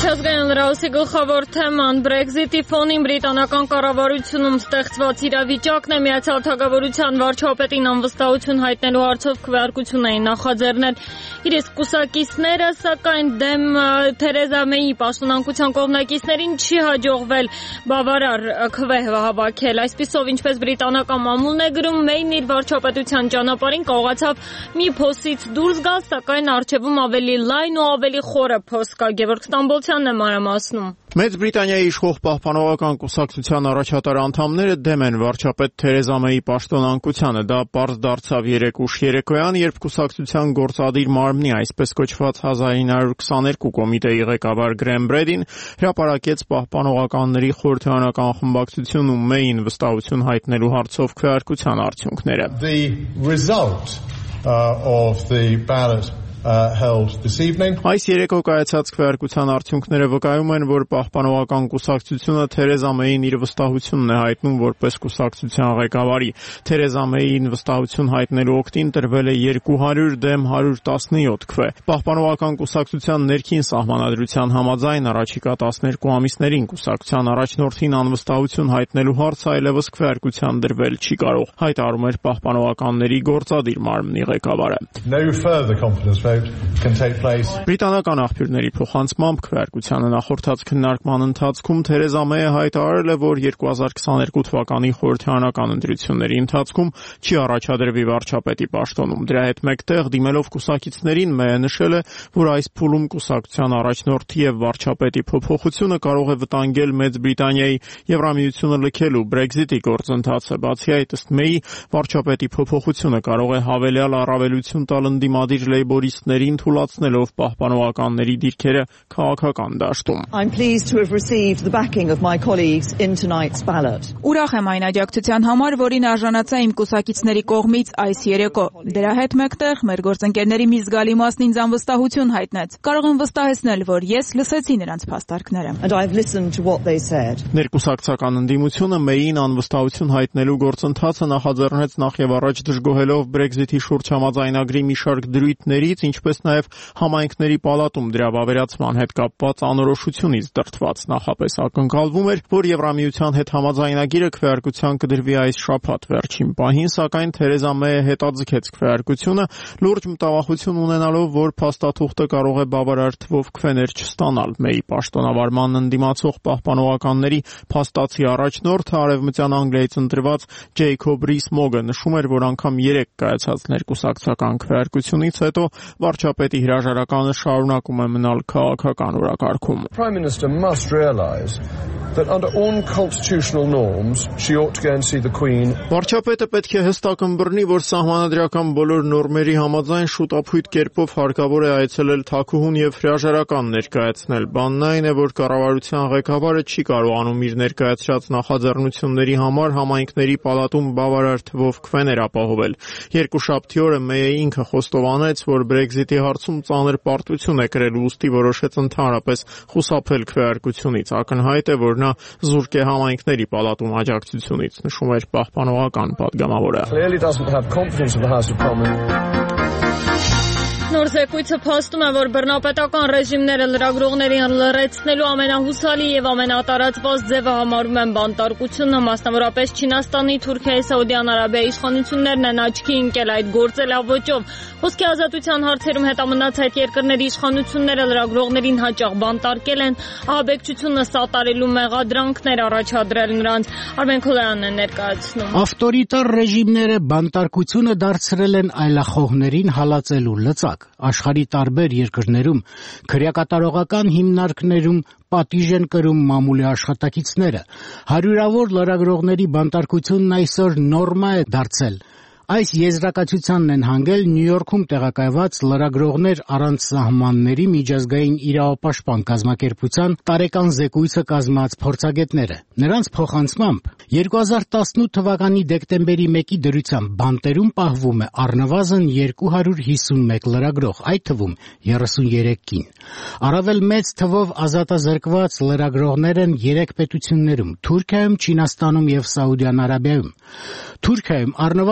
լրահոսի գլխավոր թեման Brexit-ի ֆոնին բրիտանական կառավարությունում ստեղծված իրավիճակն է. Միացյալ Թագավորության վարչապետին անվստահություն հայտնելու հարցով քվեարկություն էին նախաձեռնել իր իսկ կուսակիցները, սակայն դեմ Թերեզա Մեյի պաշտոնանկության կողմնակիցներին չի հաջողվել բավարար քվե հավաքել։ Այսպիսով, ինչպես բրիտանական մամուլն է գրում, Մեյն իր վարչապետության ճանապարհին կարողացավ մի փոսից դուրս գալ, սակայն առջևում ավելի լայն ու ավելի խորը փոս կա։ Գևորգ Ստամբոլցյանն է մանրամասնում։ Մեծ Բրիտանիայի իշխող պահպանողական կուսակցության առաջատար անդամները դեմ են վարչապետ Թերեզա Մեյի պաշտոնանկությանը։ Դա պարզ դարձավ երեկ ուշ երեկոյան, երբ կուսակցության գործադիր մարմնի, այսպես կոչված հազար ինը հարյուր քսաներկու կոմիտեի ղեկավար Գրեմ Բրեդին հրապարակեց պահպանողականների խորհրդարանական խմբակցությունում Մեյին վստահություն հայտնելու հարցով քվեարկության արդյունքները։ The result uh, of the ballot Uh, held this evening. Այս երեկո կայացած քվեարկության արդյունքները վկայում են, որ պահպանողական կուսակցությունը Թերեզա Մեյին իր վստահությունն է հայտնում որպես կուսակցության ղեկավարի։ Թերեզա Մեյին վստահություն հայտնելու օգտին տրվել է երկու հարյուր դեմ հարյուր տասնյոթ քվե։ Պահպանողական կուսակցության ներքին սահմանադրության համաձայն առաջիկա տասներկու ամիսներին կուսակցության առաջնորդին անվստահություն հայտնելու հարցը այլևս քվեարկության դրվել չի կարող, հայտարարում էր պահպանողականների գործադիր մարմնի ղեկավարը։ No further confidence vote can take place. Բրիտանական աղբյուրների փոխանցմամբ քվեարկությանը նախորդած քննարկման ընթացքում Թերեզա Մեյը հայտարարել է, որ երկու հազար քսաներկու թվականի խորհրդարանական ընտրությունների ընթացքում չի առաջադրվի վարչապետի պաշտոնում։ Դրա հետ մեկտեղ դիմելով կուսակիցներին Մեյը նշել է, որ այս փուլում կուսակցության առաջնորդի եւ վարչապետի փոփոխությունը կարող է վտանգել Մեծ Բրիտանիայի Եվրամիությունը լքելու Brexit-ի գործընթացը։ Բացի այդ, ըստ Մեյի, վարչապետի փոփոխությունը կարող է հավելյալ առավելություն տալ ընդդիմադիր լեյբորիստներին թուլացնելով պահպանողականների դիրքերը քաղաքական դաշտում։ I'm pleased to have received the backing of my colleagues in tonight's ballot. Ուրախ եմ այն աջակցության համար, որին արժանացա իմ կուսակիցների կողմից այս երեկո։ Դրա հետ մեկտեղ մեր գործընկերների մի զգալի մասն ինձ անվստահություն հայտնեց։ Կարող եմ վստահեցնել, որ ես լսեցի նրանց փաստարկները։ And I've listened to what they said. Ներկուսակցական ընդդիմությունը Մեյին անվստահություն հայտնելու գործընթացը նախաձեռնեց նախ եւ առաջ դժգոհելով Brexit-ի շուրջ համաձայնագրի մի շարք դրույթներից, ինչպես նաև համայնքների պալատում դրա վավերացման հետ կապված անորոշությունից դրդված։ Նախապես ակնկալվում էր, որ Եվրամիության հետ համաձայնագիրը քվեարկության կդրվի այս շաբաթ վերջին պահին, սակայն Թերեզա Մեյը հետաձգեց քվեարկությունը, լուրջ մտավախություն ունենալով, որ փաստաթուղթը կարող է բավարար թվով քվեներ չստանալ։ Մեյի պաշտոնավարման ընդդիմացող պահպանողականների փաստացի առաջնորդը Արևմտյան Անգլիայից ընտրված Ջեյքոբ Ռիս-Մոգը նշում էր, որ անգամ երեք կայացած ներկուսակցական քվեարկությունից հետո վարչապետի հրաժարականը շարունակում է մնալ քաղաքական օրակարգում։ Prime Minister must realise that under all constitutional norms she ought to go and see the Queen. Վարչապետը պետք է հստակ ըմբռնի, որ սահմանադրական բոլոր նորմերի համաձայն շուտափույթ կերպով հարկավոր է այցելել Թագուհուն եւ հրաժարական ներկայացնել։ Բանն այն է, որ կառավարության ղեկավարը չի կարողանում իր ներկայացրած նախաձեռնությունների համար համայնքների պալատում բավարար թվով քվեներ ապահովել։ Երկուշաբթի օրը Մեյը ինքը խոստովանեց, որ Brexit-ի հարցում ծանր պարտություն է կրել, ուստի որոշեց ընդհանրապես խուսափել քվեարկությունից։ Ակնհայտ է, որ նա զուրկ է համայնքների պալատում աջակցությունից, նշում էր պահպանողական պատգամավորը։ Նոր զեկույցը փաստում է, որ բռնապետական ռեժիմները լրագրողներին լռեցնելու ամենահուսալի եւ ամենատարածված ձևը համարում են բանտարկությունը, մասնավորապես Չինաստանի, Թուրքիայի, Սաուդյան Արաբիայի իշխանություններն են աչքի ընկել այդ գործելավոճով։ Խոսքի ազատության հարցերում հետամնաց այդ երկրների իշխանությունները լրագրողներին հաճախ բանտարկել են, ահաբեկչությունը սատարելու մեղադրանքներ առաջադրել նրանց։ Արմեն Քոլյանն է ներկայացնում։ Ավտորիտար ռեժիմները բանտարկությունը դարձրել են այլախոհներին հալածելու լծակ։ Աշխարհի տարբեր երկրներում քրեակատարողական հիմնարկներում պատիժ են կրում մամուլի աշխատակիցները։ Հարյուրավոր լրագրողների բանտարկությունն այսօր նորմա է դարձել։ Այս եզրակացությանն են հանգել Նյու Յորքում տեղակայված լրագրողներ առանց սահմանների միջազգային իրավապաշտպան կազմակերպության տարեկան զեկույցը կազմած փորձագետները։ Նրանց փոխանցմամբ երկու հազար տասնութ թվականի դեկտեմբերի մեկի դրությամբ բանտերում պահվում է առնվազն երկու հարյուր հիսունմեկ լրագրող, այդ թվում երեսուներեք կին։ Առավել մեծ թվով ազատազրկված լրագրողներ են երեք պետություններում՝ Թուրքիայում, Չինաստանում եւ Սաուդյան Արաբիայում։ Թուրքիայում առնվազն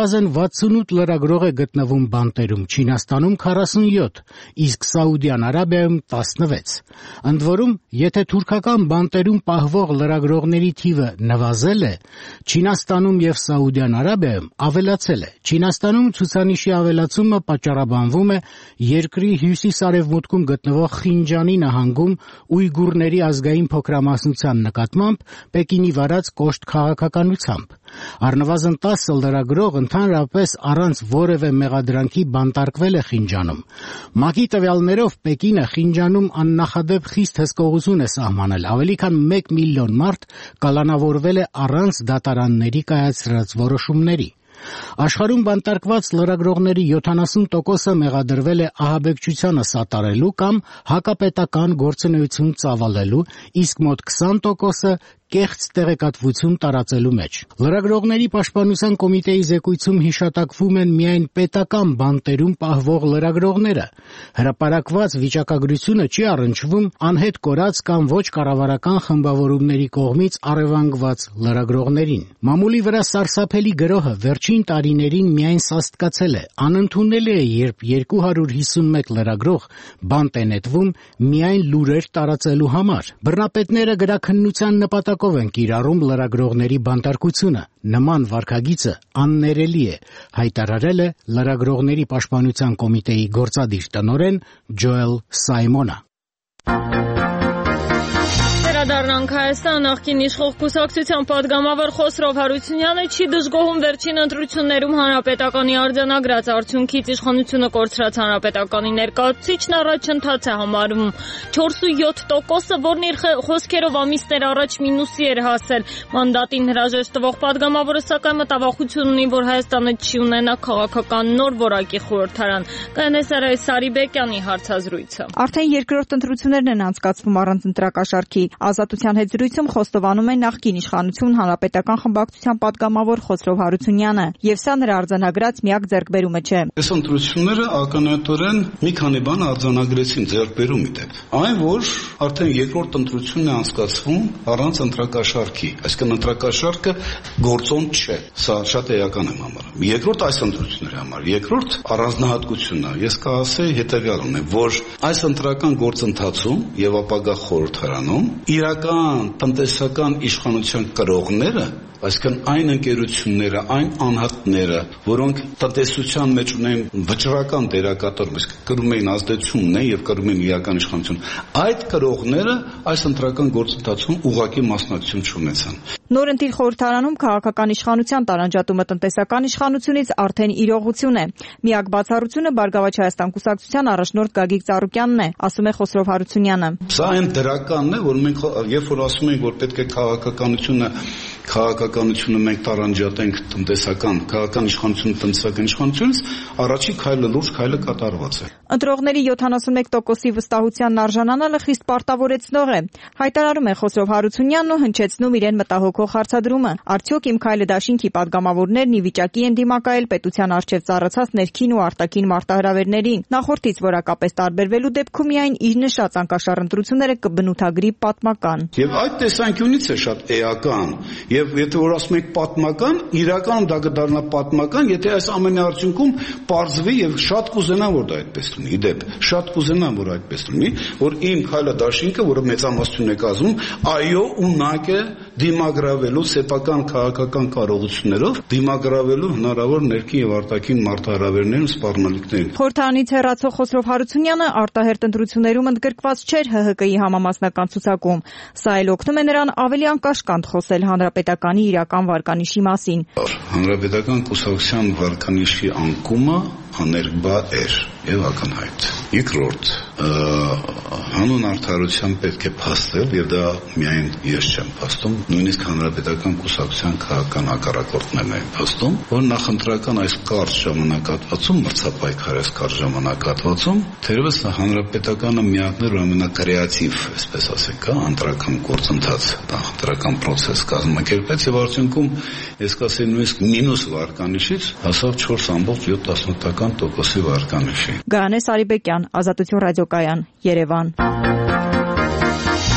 վաթսունութ լրագրող է գտնվում բանտերում, Չինաստանում քառասունյոթ, իսկ Սաուդյան Արաբիայում տասնվեց։ Ընդ որում, եթե թուրքական բանտերում պահվող լրագրողների թիվը նվազել է, Չինաստանում եւ Սաուդյան Արաբիայում ավելացել է։ Չինաստանում ցուցանիշի ավելացումը պատճառաբանվում է երկրի հյուսիս-արևմուտքում գտնվող Խինջանի նահանգում ույգուրների ազգային փոքրամասնության նկատմամբ Պեկինի վարած կոշտ քաղաքականությամբ։ Առնվազն տասը լրագրող ընդհանրապես առանց որևէ մեղադրանքի բանտարկվել է Խինջանում։ ՄԱԿ-ի տվյալներով Պեկինը Խինջանում աննախադեպ խիստ հսկողություն է սահմանել, ավելի քան մեկ միլիոն մարդ կալանավորվել է առանց դատարանների կայացրած որոշումների։ Աշխարհում բանտարկված լրագրողների յոթանասուն տոկոսը մեղադրվել է ահաբեկչությանը սատարելու կամ հակապետական գործունեություն ծավալելու, իսկ մոտ քսան տոկոսը կեղծ տեղեկատվություն տարածելու մեջ։ Լրագրողների պաշտպանության կոմիտեի զեկույցում հիշատակվում են միայն պետական բանտերում պահվող լրագրողները։ Հրապարակված վիճակագրությունը չի առնչվում անհետ կորած կամ ոչ կառավարական խմբավորումների կողմից առևանգված լրագրողներին։ Մամուլի վրա սարսափելի գրոհը վերջին տարիներին միայն սաստկացել է։ Անընդունել է, երբ երկու հարյուր հիսունմեկ լրագրող բանտ է նետվում միայն լուրեր տարածելու համար։ Բռնապետները գրաքննության նպատակով են կիրառում լրագրողների բանտարկությունը։ Նման վարքագիծը աններելի է, հայտարարել է Լրագրողների պաշտպանության կոմիտեի գործադիր տնօրեն Ջոել Սայմոնը։ Վերադառնանք Հայաստան, նախկին իշխող կուսակցության պատգամավոր Խոսրով Հարությունյանը չի դժգոհում վերջին ընտրություններում հանրապետականի արձանագրած արդյունքից։ Իշխանությունը կորցրած հանրապետականի ներկայացուցիչն առաջընթաց է համարում։ չորսունյոթ տոկոսը, որն իր խոսքերով ամիսներ առաջ մինուսի էր հասել։ Մանդատին հրաժեշտ տվող պատգամավորը սակայն մտավախություն ունի, որ Հայաստանը չի ունենա քաղաքական նոր որակի խորհրդարան։ Կ Ն Ս Սարիբեկյանի հարցազրույցը։ Արդեն երկրորդ ընտրություններն են անցկացվում առանց ընտրակաշառքի։ Ազատության հետ զրույցում խոստովանում է նախկին իշխանություն հանրապետական խմբակցության պատգամավոր Խոսրով Հարությունյանը, եւ սա նրա արձանագրած միակ ձեռքբերումը չէ։ Այս ընտրությունները ակնհայտորեն մի քանի բան արձանագրեցին ձեռքբերումի դեպ։ Այն, որ արդեն երկրորդ ընտրությունն է անցկացվում առանց ընտրակաշառքի, այսինքն ընտրակաշառքը գործոն չէ։ Սա շատ էական եմ համարում։ Երկրորդ այս ընտրությունների համար, երկրորդ առանձնահատկությունն է, ես կասեի հետեւյալն է, որ այս ընտրական գործընթացում եւ ապագա խորհրդարանում իրական տնտեսական իշխանության կրողները, այսինքն այն ընկերությունները, այն անհատները, որոնք տնտեսության մեջ ունեն վճռական դերակատարում, կրում էին ազդեցություն ունեն եւ կրում են իրական իշխանություն, այդ կրողները այս ընտրական գործընթացում ուղղակի մասնակցություն չունեցան։ Նորընտիր խորհրդարանում քաղաքական իշխանության տարանջատումը տնտեսական իշխանությունից արդեն իրողություն է։ Միակ բացառությունը Բարգավաճ Հայաստան կուսակցության առաջնորդ Գագիկ Ծառուկյանն է, ասում է Խոսրով Հարությունյանը։ Սա այն դրականն է, որ մենք երբ որ ասում ենք, որ պետք է քաղաքականությունը քաղաքականությունը մենք տարանջատենք տնտեսական, քաղաքական իշխանությունը տնտեսական իշխանությունից, առաջի քայլը լուրջ քայլը կատարված է։ Ընտրողների յոթանասունմեկ տոկոսի վստահությանն արժանանալը խիստ պարտավորեցնող է, հայտարարում է Խոսրով Հարությունյանն ու հնչեցնում իրեն մտահոգող հարցադրումը։ Արդյոք իմ քայլը դաշինքի պատգամավորներն ի վիճակի են դիմակայել պետության առջև ծառացած ներքին ու արտաքին մարտահրավերներին։ Նախորդից որակապես տարբերվելու դեպքում միայն իր նշած անկաշառ ընտրությունները կբնութագրի պատմական։ Եվ այդ տեսանկյունից է շատ էական, եւ եթե որ ասում եք պատմական, իրականում դա կդառնա պատմական, եթե այս ամենի արդյունքում պարզվի եւ շատ կուզենամ, որ դա այդպես լինի։ Իդեպ, շատ կուզենամ, որ այդպես լինի, որ իմ քայլը դաշինքը, որը մեծամասնություն է կազմում, այո, ունակ է դիմագրավելու սեփական քաղաքական կարողություններով, դիմագրավելու հնարավոր ներքին եւ արտաքին մարտահրավերներին ու սպառնալիքներին։ Խորհրդարանից հեռացող Խոսրով Հարությունյանը արտահերտ ընտրություններում ընդգրկված չէր Հ Հ Կ-ի համամասնական ցուցակում։ Սա էլ օգնում է նրան ավելի անկաշկանդ խոսել հանրապետականի իրական վարկանիշի մասին։ Հանրապետական կուսակցության վարկանիշի անկումը աներկբա էր եւ ակնհայտ։ Երկրորդ, հանուն արդարության պետք է փաստել, եւ դա միայն ես չեմ փաստում, նույնիսկ հանրապետական կուսակցության քաղաքական հակառակորդներն են փաստում, որ նախընտրական այս կարճ ժամանակահատվածում, մրցապայքար այս կարճ ժամանակահատվածում, թերևս հանրապետականը միակն էր ամենակրեատիվ, այսպես ասենք, ընտրական գործընթաց, ընտրական process կազմակերպեց եւ արդյունքում ես կասեի նույնիսկ մինուս վարկանիշից հասավ չորս ամբողջ յոթ տոկոսի վարկանիշի։ Կ Ն Ս Սարիբեկյան, Ազատություն ռադիոկայան, Երևան։ Քարեն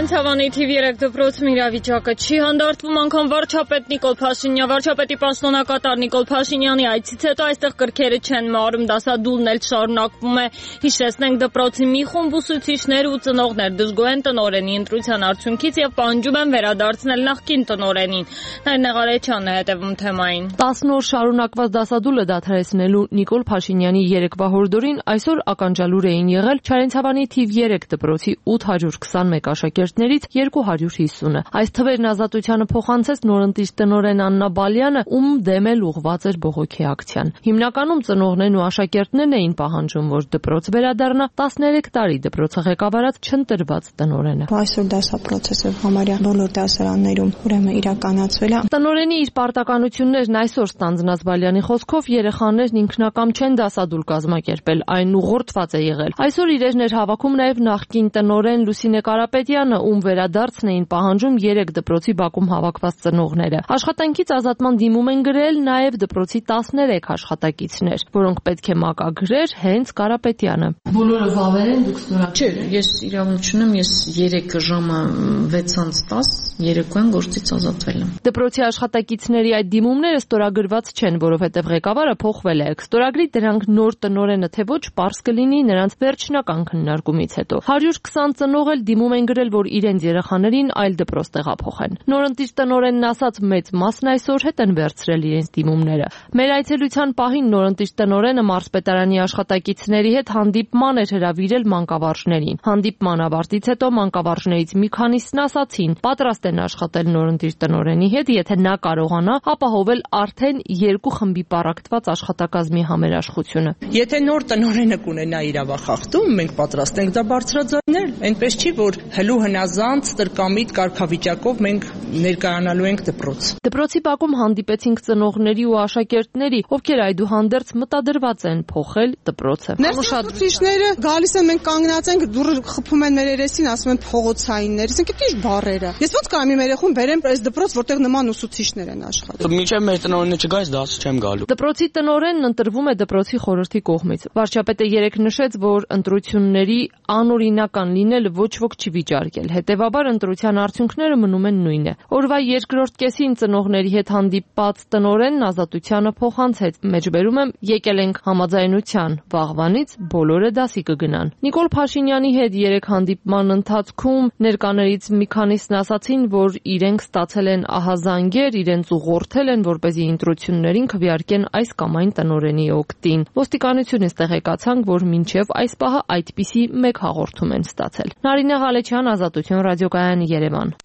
Չարենցավանի թիվ երեք դպրոցում իրավիճակը չի հանդարտվում, անգամ վարչապետ Նիկոլ Փաշինյան, վարչապետի պաշտոնակատար Նիկոլ Փաշինյանի այցից հետո այստեղ կրքերը չեն մարում, դասադուլն էլ շարունակվում է։ Հիշեցնենք, դպրոցի մի խումբ ուսուցիչներ ու ծնողներ դժգոհ են տնօրենի ընտրության արդյունքից եւ պահանջում են վերադարձնել նախկին տնօրենին։ Նայր Նեղարեչյանն է հետևում թեմային։ տասն օր շարունակված դասադուլը դադարեցնելու Նիկոլ Փաշինյանի երեկվա հորդորին այսօր ականջալուր էին եղել Չարենցավանի թիվ երեք դպրոցի ութ հարյուր քսանմեկ աշակերտներից երկու հարյուր հիսունը։ Այս թվերն ազատությանը փոխանցեց նորընտիր տնօրեն Աննա Բալյանը, ում դեմ էլ ուղղված էր բողոքի ակցիան։ Հիմնականում ծնողներն ու աշակերտներն էին պահանջում, որ դպրոց վերադառնա տասներեք տարի դպրոցը ղեկավարած չընտրված տնօրենը։ Այսօր դասապրոցեսը համարյա բոլոր դասարաններում ուրեմն իրականացվել է։ Տնօրենի իր պարտականություններն այսօր ստանձնած Բալյանի խոսքով երեխաներն ինքնակամ չեն դասադուլ կազմակերպել, այն ուղղորդված է եղել։ Այսօր իրերն էր հավաքում նաև նախկին տնօրեն Լուսինե Կարապետյանը, ում վերադարձն էին պահանջում երեք դպրոցի բակում հավաքված ծնողները։ Աշխատանքից ազատման դիմում են գրել նաև դպրոցի տասներեք աշխատակիցներ, որոնք պետք է մակագրեր հենց Կարապետյանը։ Բոլորը վավեր են, դուք ստորակ։ Չէ, ես իրավունք չունեմ, ես երեք ժամը վեցից տաս երեկոյան գործից ազատվել եմ։ Դպրոցի աշխատակիցների այդ դիմումները ստորագրված չեն, որովհետև ղեկավարը փոխվել է։ Ստորագրի դրանք նոր տնօրենը թե ոչ պարզ կլինի նրանց վերջնական քննարկումից հետո։ հարյուր քսան ծնող էլ դիմում են գրել, որ իրենց երեխաներին այլ դպրոց տեղափոխեն։ Նորընտիր տնօրենն ասաց, մեծ մասն այսօր հետ են վերցրել իրենց դիմումները։ Մեր այցելության պահին նորընտիր տնօրենը մարզպետարանի աշխատակիցների հետ հանդիպման էր հրավիրել մանկավարժներին։ Հանդիպման ավարտից հետո մանկավարժներից մի քանիսն ասացին, պատրաստ են աշխատել նորընտիր տնօրենի հետ, եթե նա կարողանա ապահովել արդեն երկու խմբի պառակտված աշխատակազմի համերաշխությունը։ Եթե նոր տնօրենը կունենա իրավախախտում, մենք պատրաստ ենք դա բարձրաձայնել։ Այնպես չի, որ հլու հնազանդ տրկամիտ կարգավիճակով մենք ներկայանալու ենք դպրոց։ Դպրոցի բակում հանդիպեցինք ծնողների ու աշակերտների, ովքեր այդուհանդերձ մտադրված են փոխել դպրոցը։ Ներկայացուցիչները գալիս են, մենք կանգնած ենք, դուրը խփում են մեր երեսին, ասում են փողոցայիններ, ասենք ի՞նչ բառերը։ Ես ո՞նց կարամ իմ երեխուն բերեմ այս դպրոց, որտեղ նման ուսուցիչներ են աշխատում։ Մինչև մեր տնօրենը չգա, այս դասը չեմ գալու։ Դպրոցի տնօրենն ընտրվում է դպրոցի խորհրդի կողմից։ Վարչապետը երեկ նշեց, որ ընտրությունների անօրինական լինելը ոչ ոք չի վիճարկել։ Հետևաբար ընտրության արդյունքները մնում են նույնը։ Օրվա երկրորդ կեսին ծնողների հետ հանդիպած տնօրենն ազատությանը փոխանցեց։ Մեջբերում եմ, եկել ենք համաձայնության, վաղվանից բոլորը դասի կգնան։ Նիկոլ Փաշինյանի հետ երեք հանդիպման ընթացքում ներկաներից մի քանիսն ասացին, որ իրենք ստացել են ահազանգեր, իրենց ուղղորդել են, որպեսզի ընտրություններին քվեարկեն այս կամ այն տնօրենի օգտին։ Ոստիկանությունից տեղեկացանք, որ մինչև այս պահը այդպիսի մեկ հաղորդում են ստացել։ Նարինե Ղալեչյան, Ազատություն ռադիոկայան, Երևան։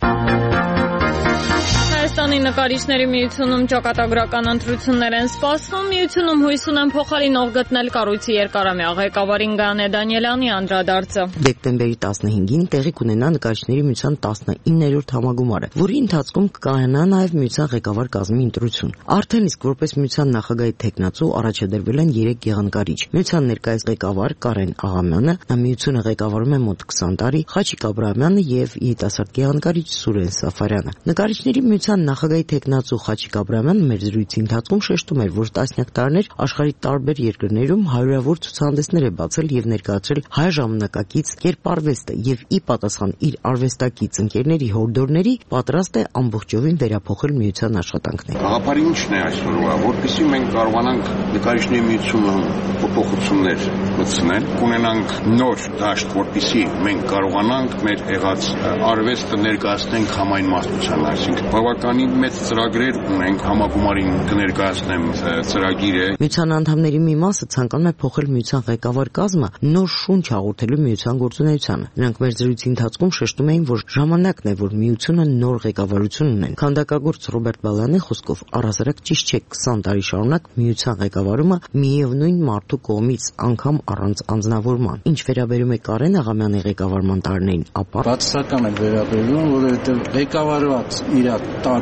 Հայաստանի նկարիչների միությունում ճակատագրական ընտրություններ են սպասվում։ Միությունում հույս ունեն փոխարինող գտնել կառույցի երկարամյա ղեկավարին Գայանե Դանիելյանի անդրադարձը։ Դեկտեմբերի տասնհինգին տեղի կունենա նկարիչների միության տասնիններորդ համագումարը, որի ընթացքում կկայանա նաև միության ղեկավար կազմի ընտրություն։ Արդեն իսկ որպես միության նախագահի թեկնածու առաջադրվել են երեք գեղանկարիչ։ Միության ներկայիս ղեկավար Կարեն Աղամյանը, նա միությունը ղեկավարում է մոտ քսան տարի, Խաչիկ Աբրահամյանը եւ երիտասարդ գեղանկարիչ Սուրեն Սաֆարյանը։ Նկարիչների միության նախագահի թեկնածու Խաչիկ Աբրահամյանը մեր զրույցի ընթացքում շեշտում էր, որ տասնյակ տարիներ աշխարհի տարբեր երկրներում հարյուրավոր ցուցահանդեսներ է բացել եւ ներկայացրել հայ ժամանակակից կերպարվեստը եւ ի պատասխան իր արվեստակից ընկերների հորդորների պատրաստ է ամբողջովին վերափոխել միության աշխատանքները։ Գաղափարը ինչն է այսօրվա, որպեսզի մենք կարողանանք նկարիչների միությունում փոփոխություններ մտցնել, ունենանք նոր դաշտ, որպեսզի մենք կարողանանք մեր եղած արվեստը ներկայացնենք համայն մասնությանը, այսինքն բավականին մեծ ծրագրեր ունենք, համագումարին կներկայացնեմ ծրագիրը։ Միության անդամների մի մասը ցանկանում է փոխել միության ղեկավար կազմը նոր շունչ հաղորդելու միության գործունեությանը։ Նրանք մեր զրույցի ընթացքում շեշտում էին, որ ժամանակն է, որ միությունը նոր ղեկավարություն ունեն։ Քանդակագործ Ռոբերտ Բալյանի խոսքով առհասարակ ճիշտ չէ քսան տարի շարունակ միության ղեկավարումը միևնույն մարդու կողմից անգամ առանց անձնավորման։ Ինչ վերաբերում է Կարեն Աղամյանի ղեկավարման տարիներին, ապա բացասական է վերաբերվում, որովհետև ղեկավարված իր տարի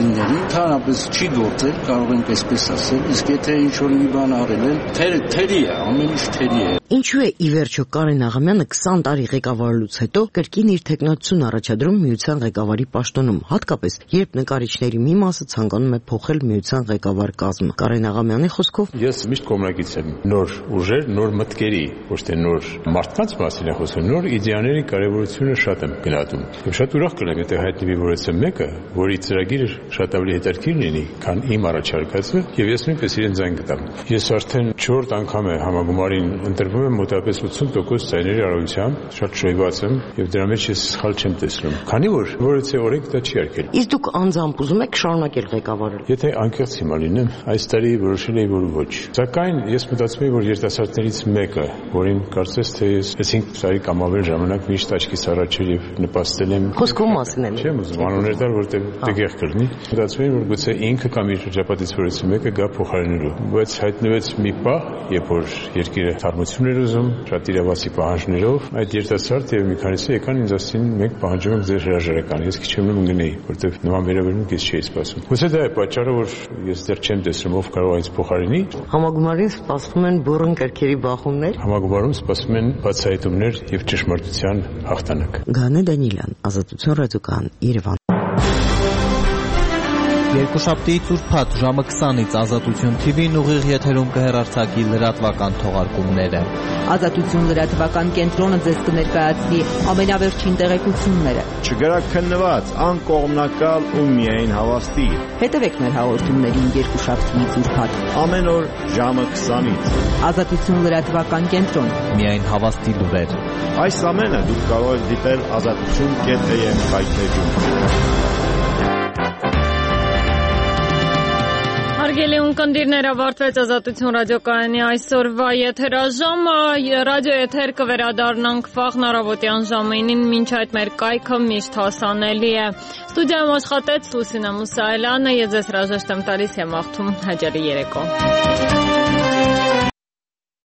տարիների ընդհանրապես չի գործել, կարող ենք այսպես ասել, իսկ եթե ինչ-որ մի բան արել են, թերի, թերի է, ամեն ինչ թերի է։ Ինչու է ի վերջո Կարեն Աղամյանը քսան տարի ղեկավարելուց հետո կրկին իր թեկնածություն առաջադրում միության ղեկավարի պաշտոնում, հատկապես երբ նկարիչների մի մասը ցանկանում է փոխել միության ղեկավար կազմը։ Կարեն Աղամյանի խոսքով ես միշտ կողմնակից եմ նոր ուժեր, նոր մտքերի, ոչ թե նոր մարդկանց մասին է խոսում, նոր իդեաների կարևորությունը շատ եմ գնահատում։ Եվ շատ ուրախ կլինեմ, եթե հայտնվի, որ ես եմ մեկը, որի ծրագիրը շատ ավելի հետաքրքիր լինի, քան իմ առաջարկածը, եւ ես նույնպես իրեն ձայն կտամ։ Ես արդեն չորրորդ անգամ է համագումարին ընտրվում եմ մոտավորապես ութսուն տոկոս ծայրերի արարությամբ, շատ շոյված եմ եւ դրա մեջ ես սխալ չեմ տեսնում։ Քանի որ որովհետեւ օրենք դա չի արկել։ Իսկ դուք անձամբ ուզում եք շարունակել ղեկավարել։ Եթե անկեղծ հիմա լինեմ, այս տարի որոշել էի, որ ոչ։ Սակայն ես մտածում եմ, որ երիտասարդներից մեկը, որին կարծես թե ես հինգ տարի կամ ավելի ժամանակ միշտ աչքիս առաջ էր եւ նպաստել եմ։ Խոսքով մասին եմ։ Չեմ ուզում անուններ տալ, որտեղ դեղեղ կլինի։ Մտածում եմ, որ գուցե ինքը կամ իր շրջապատից որից մեկը գա փոխարինելու։ Բայց հայտնվեց մի պահ, երբ որ երկիրը թարմություն էր ուզում, շատ իրավացի պահանջներով, այդ երիտասարդ եւ մի քանիսը եկան ինձ ասին, մենք պահանջում ենք ձեր հրաժարականը։ Ես քիչ չեմ գնեի, որտեղ նման վերաբերմունք ես չէի սպասում։ Գուցե դա է պատճառը, որ ես դեռ չեմ տեսնում ով կարող է ինձ փոխարինի։ Համագումարին սպասվում են բուռն կրքերի բախումներ։ Համագումարում սպասվում են բացահայտումներ եւ ճշմարտության հաղթանակ։ Գանե Դանիելյան, Ազատություն ռադիոկայան, Երևան։ Երկուշաբթի ծուրփաթ ժամը քսանից Ազատություն թի վին ուղիղ եթերում կհեռարձակի լրատվական թողարկումները։ Ազատություն լրատվական կենտրոնը ձեզ կներկայացնի ամենավերջին տեղեկությունները։ Չգրաքննված, անկողմնակալ ու միայն հավաստի։ Հետևեք մեր հաղորդումներին երկուշաբթի ծուրփաթ ամեն օր ժամը քսանից։ Ազատություն լրատվական կենտրոն։ Միայն հավաստի լուրեր։ Այս ամենը դուք կարող եք դիտել ազատություն կետ էյ էմ կայքեջում։ Հարգելի ունկնդիրներ, ավարտվեց Ազատություն ռադիոկայանի այսօրվա եթերաժամը, ռադիո եթեր կվերադառնանք վաղ առավոտյան ժամին, մինչ այդ մեր կայքը միշտ հասանելի է։ Ստուդիայում աշխատեց Լուսինե Մուսայելյանը, ես ձեզ հրաժեշտ եմ տալիս, եմ աղթում հաջելի երեկո։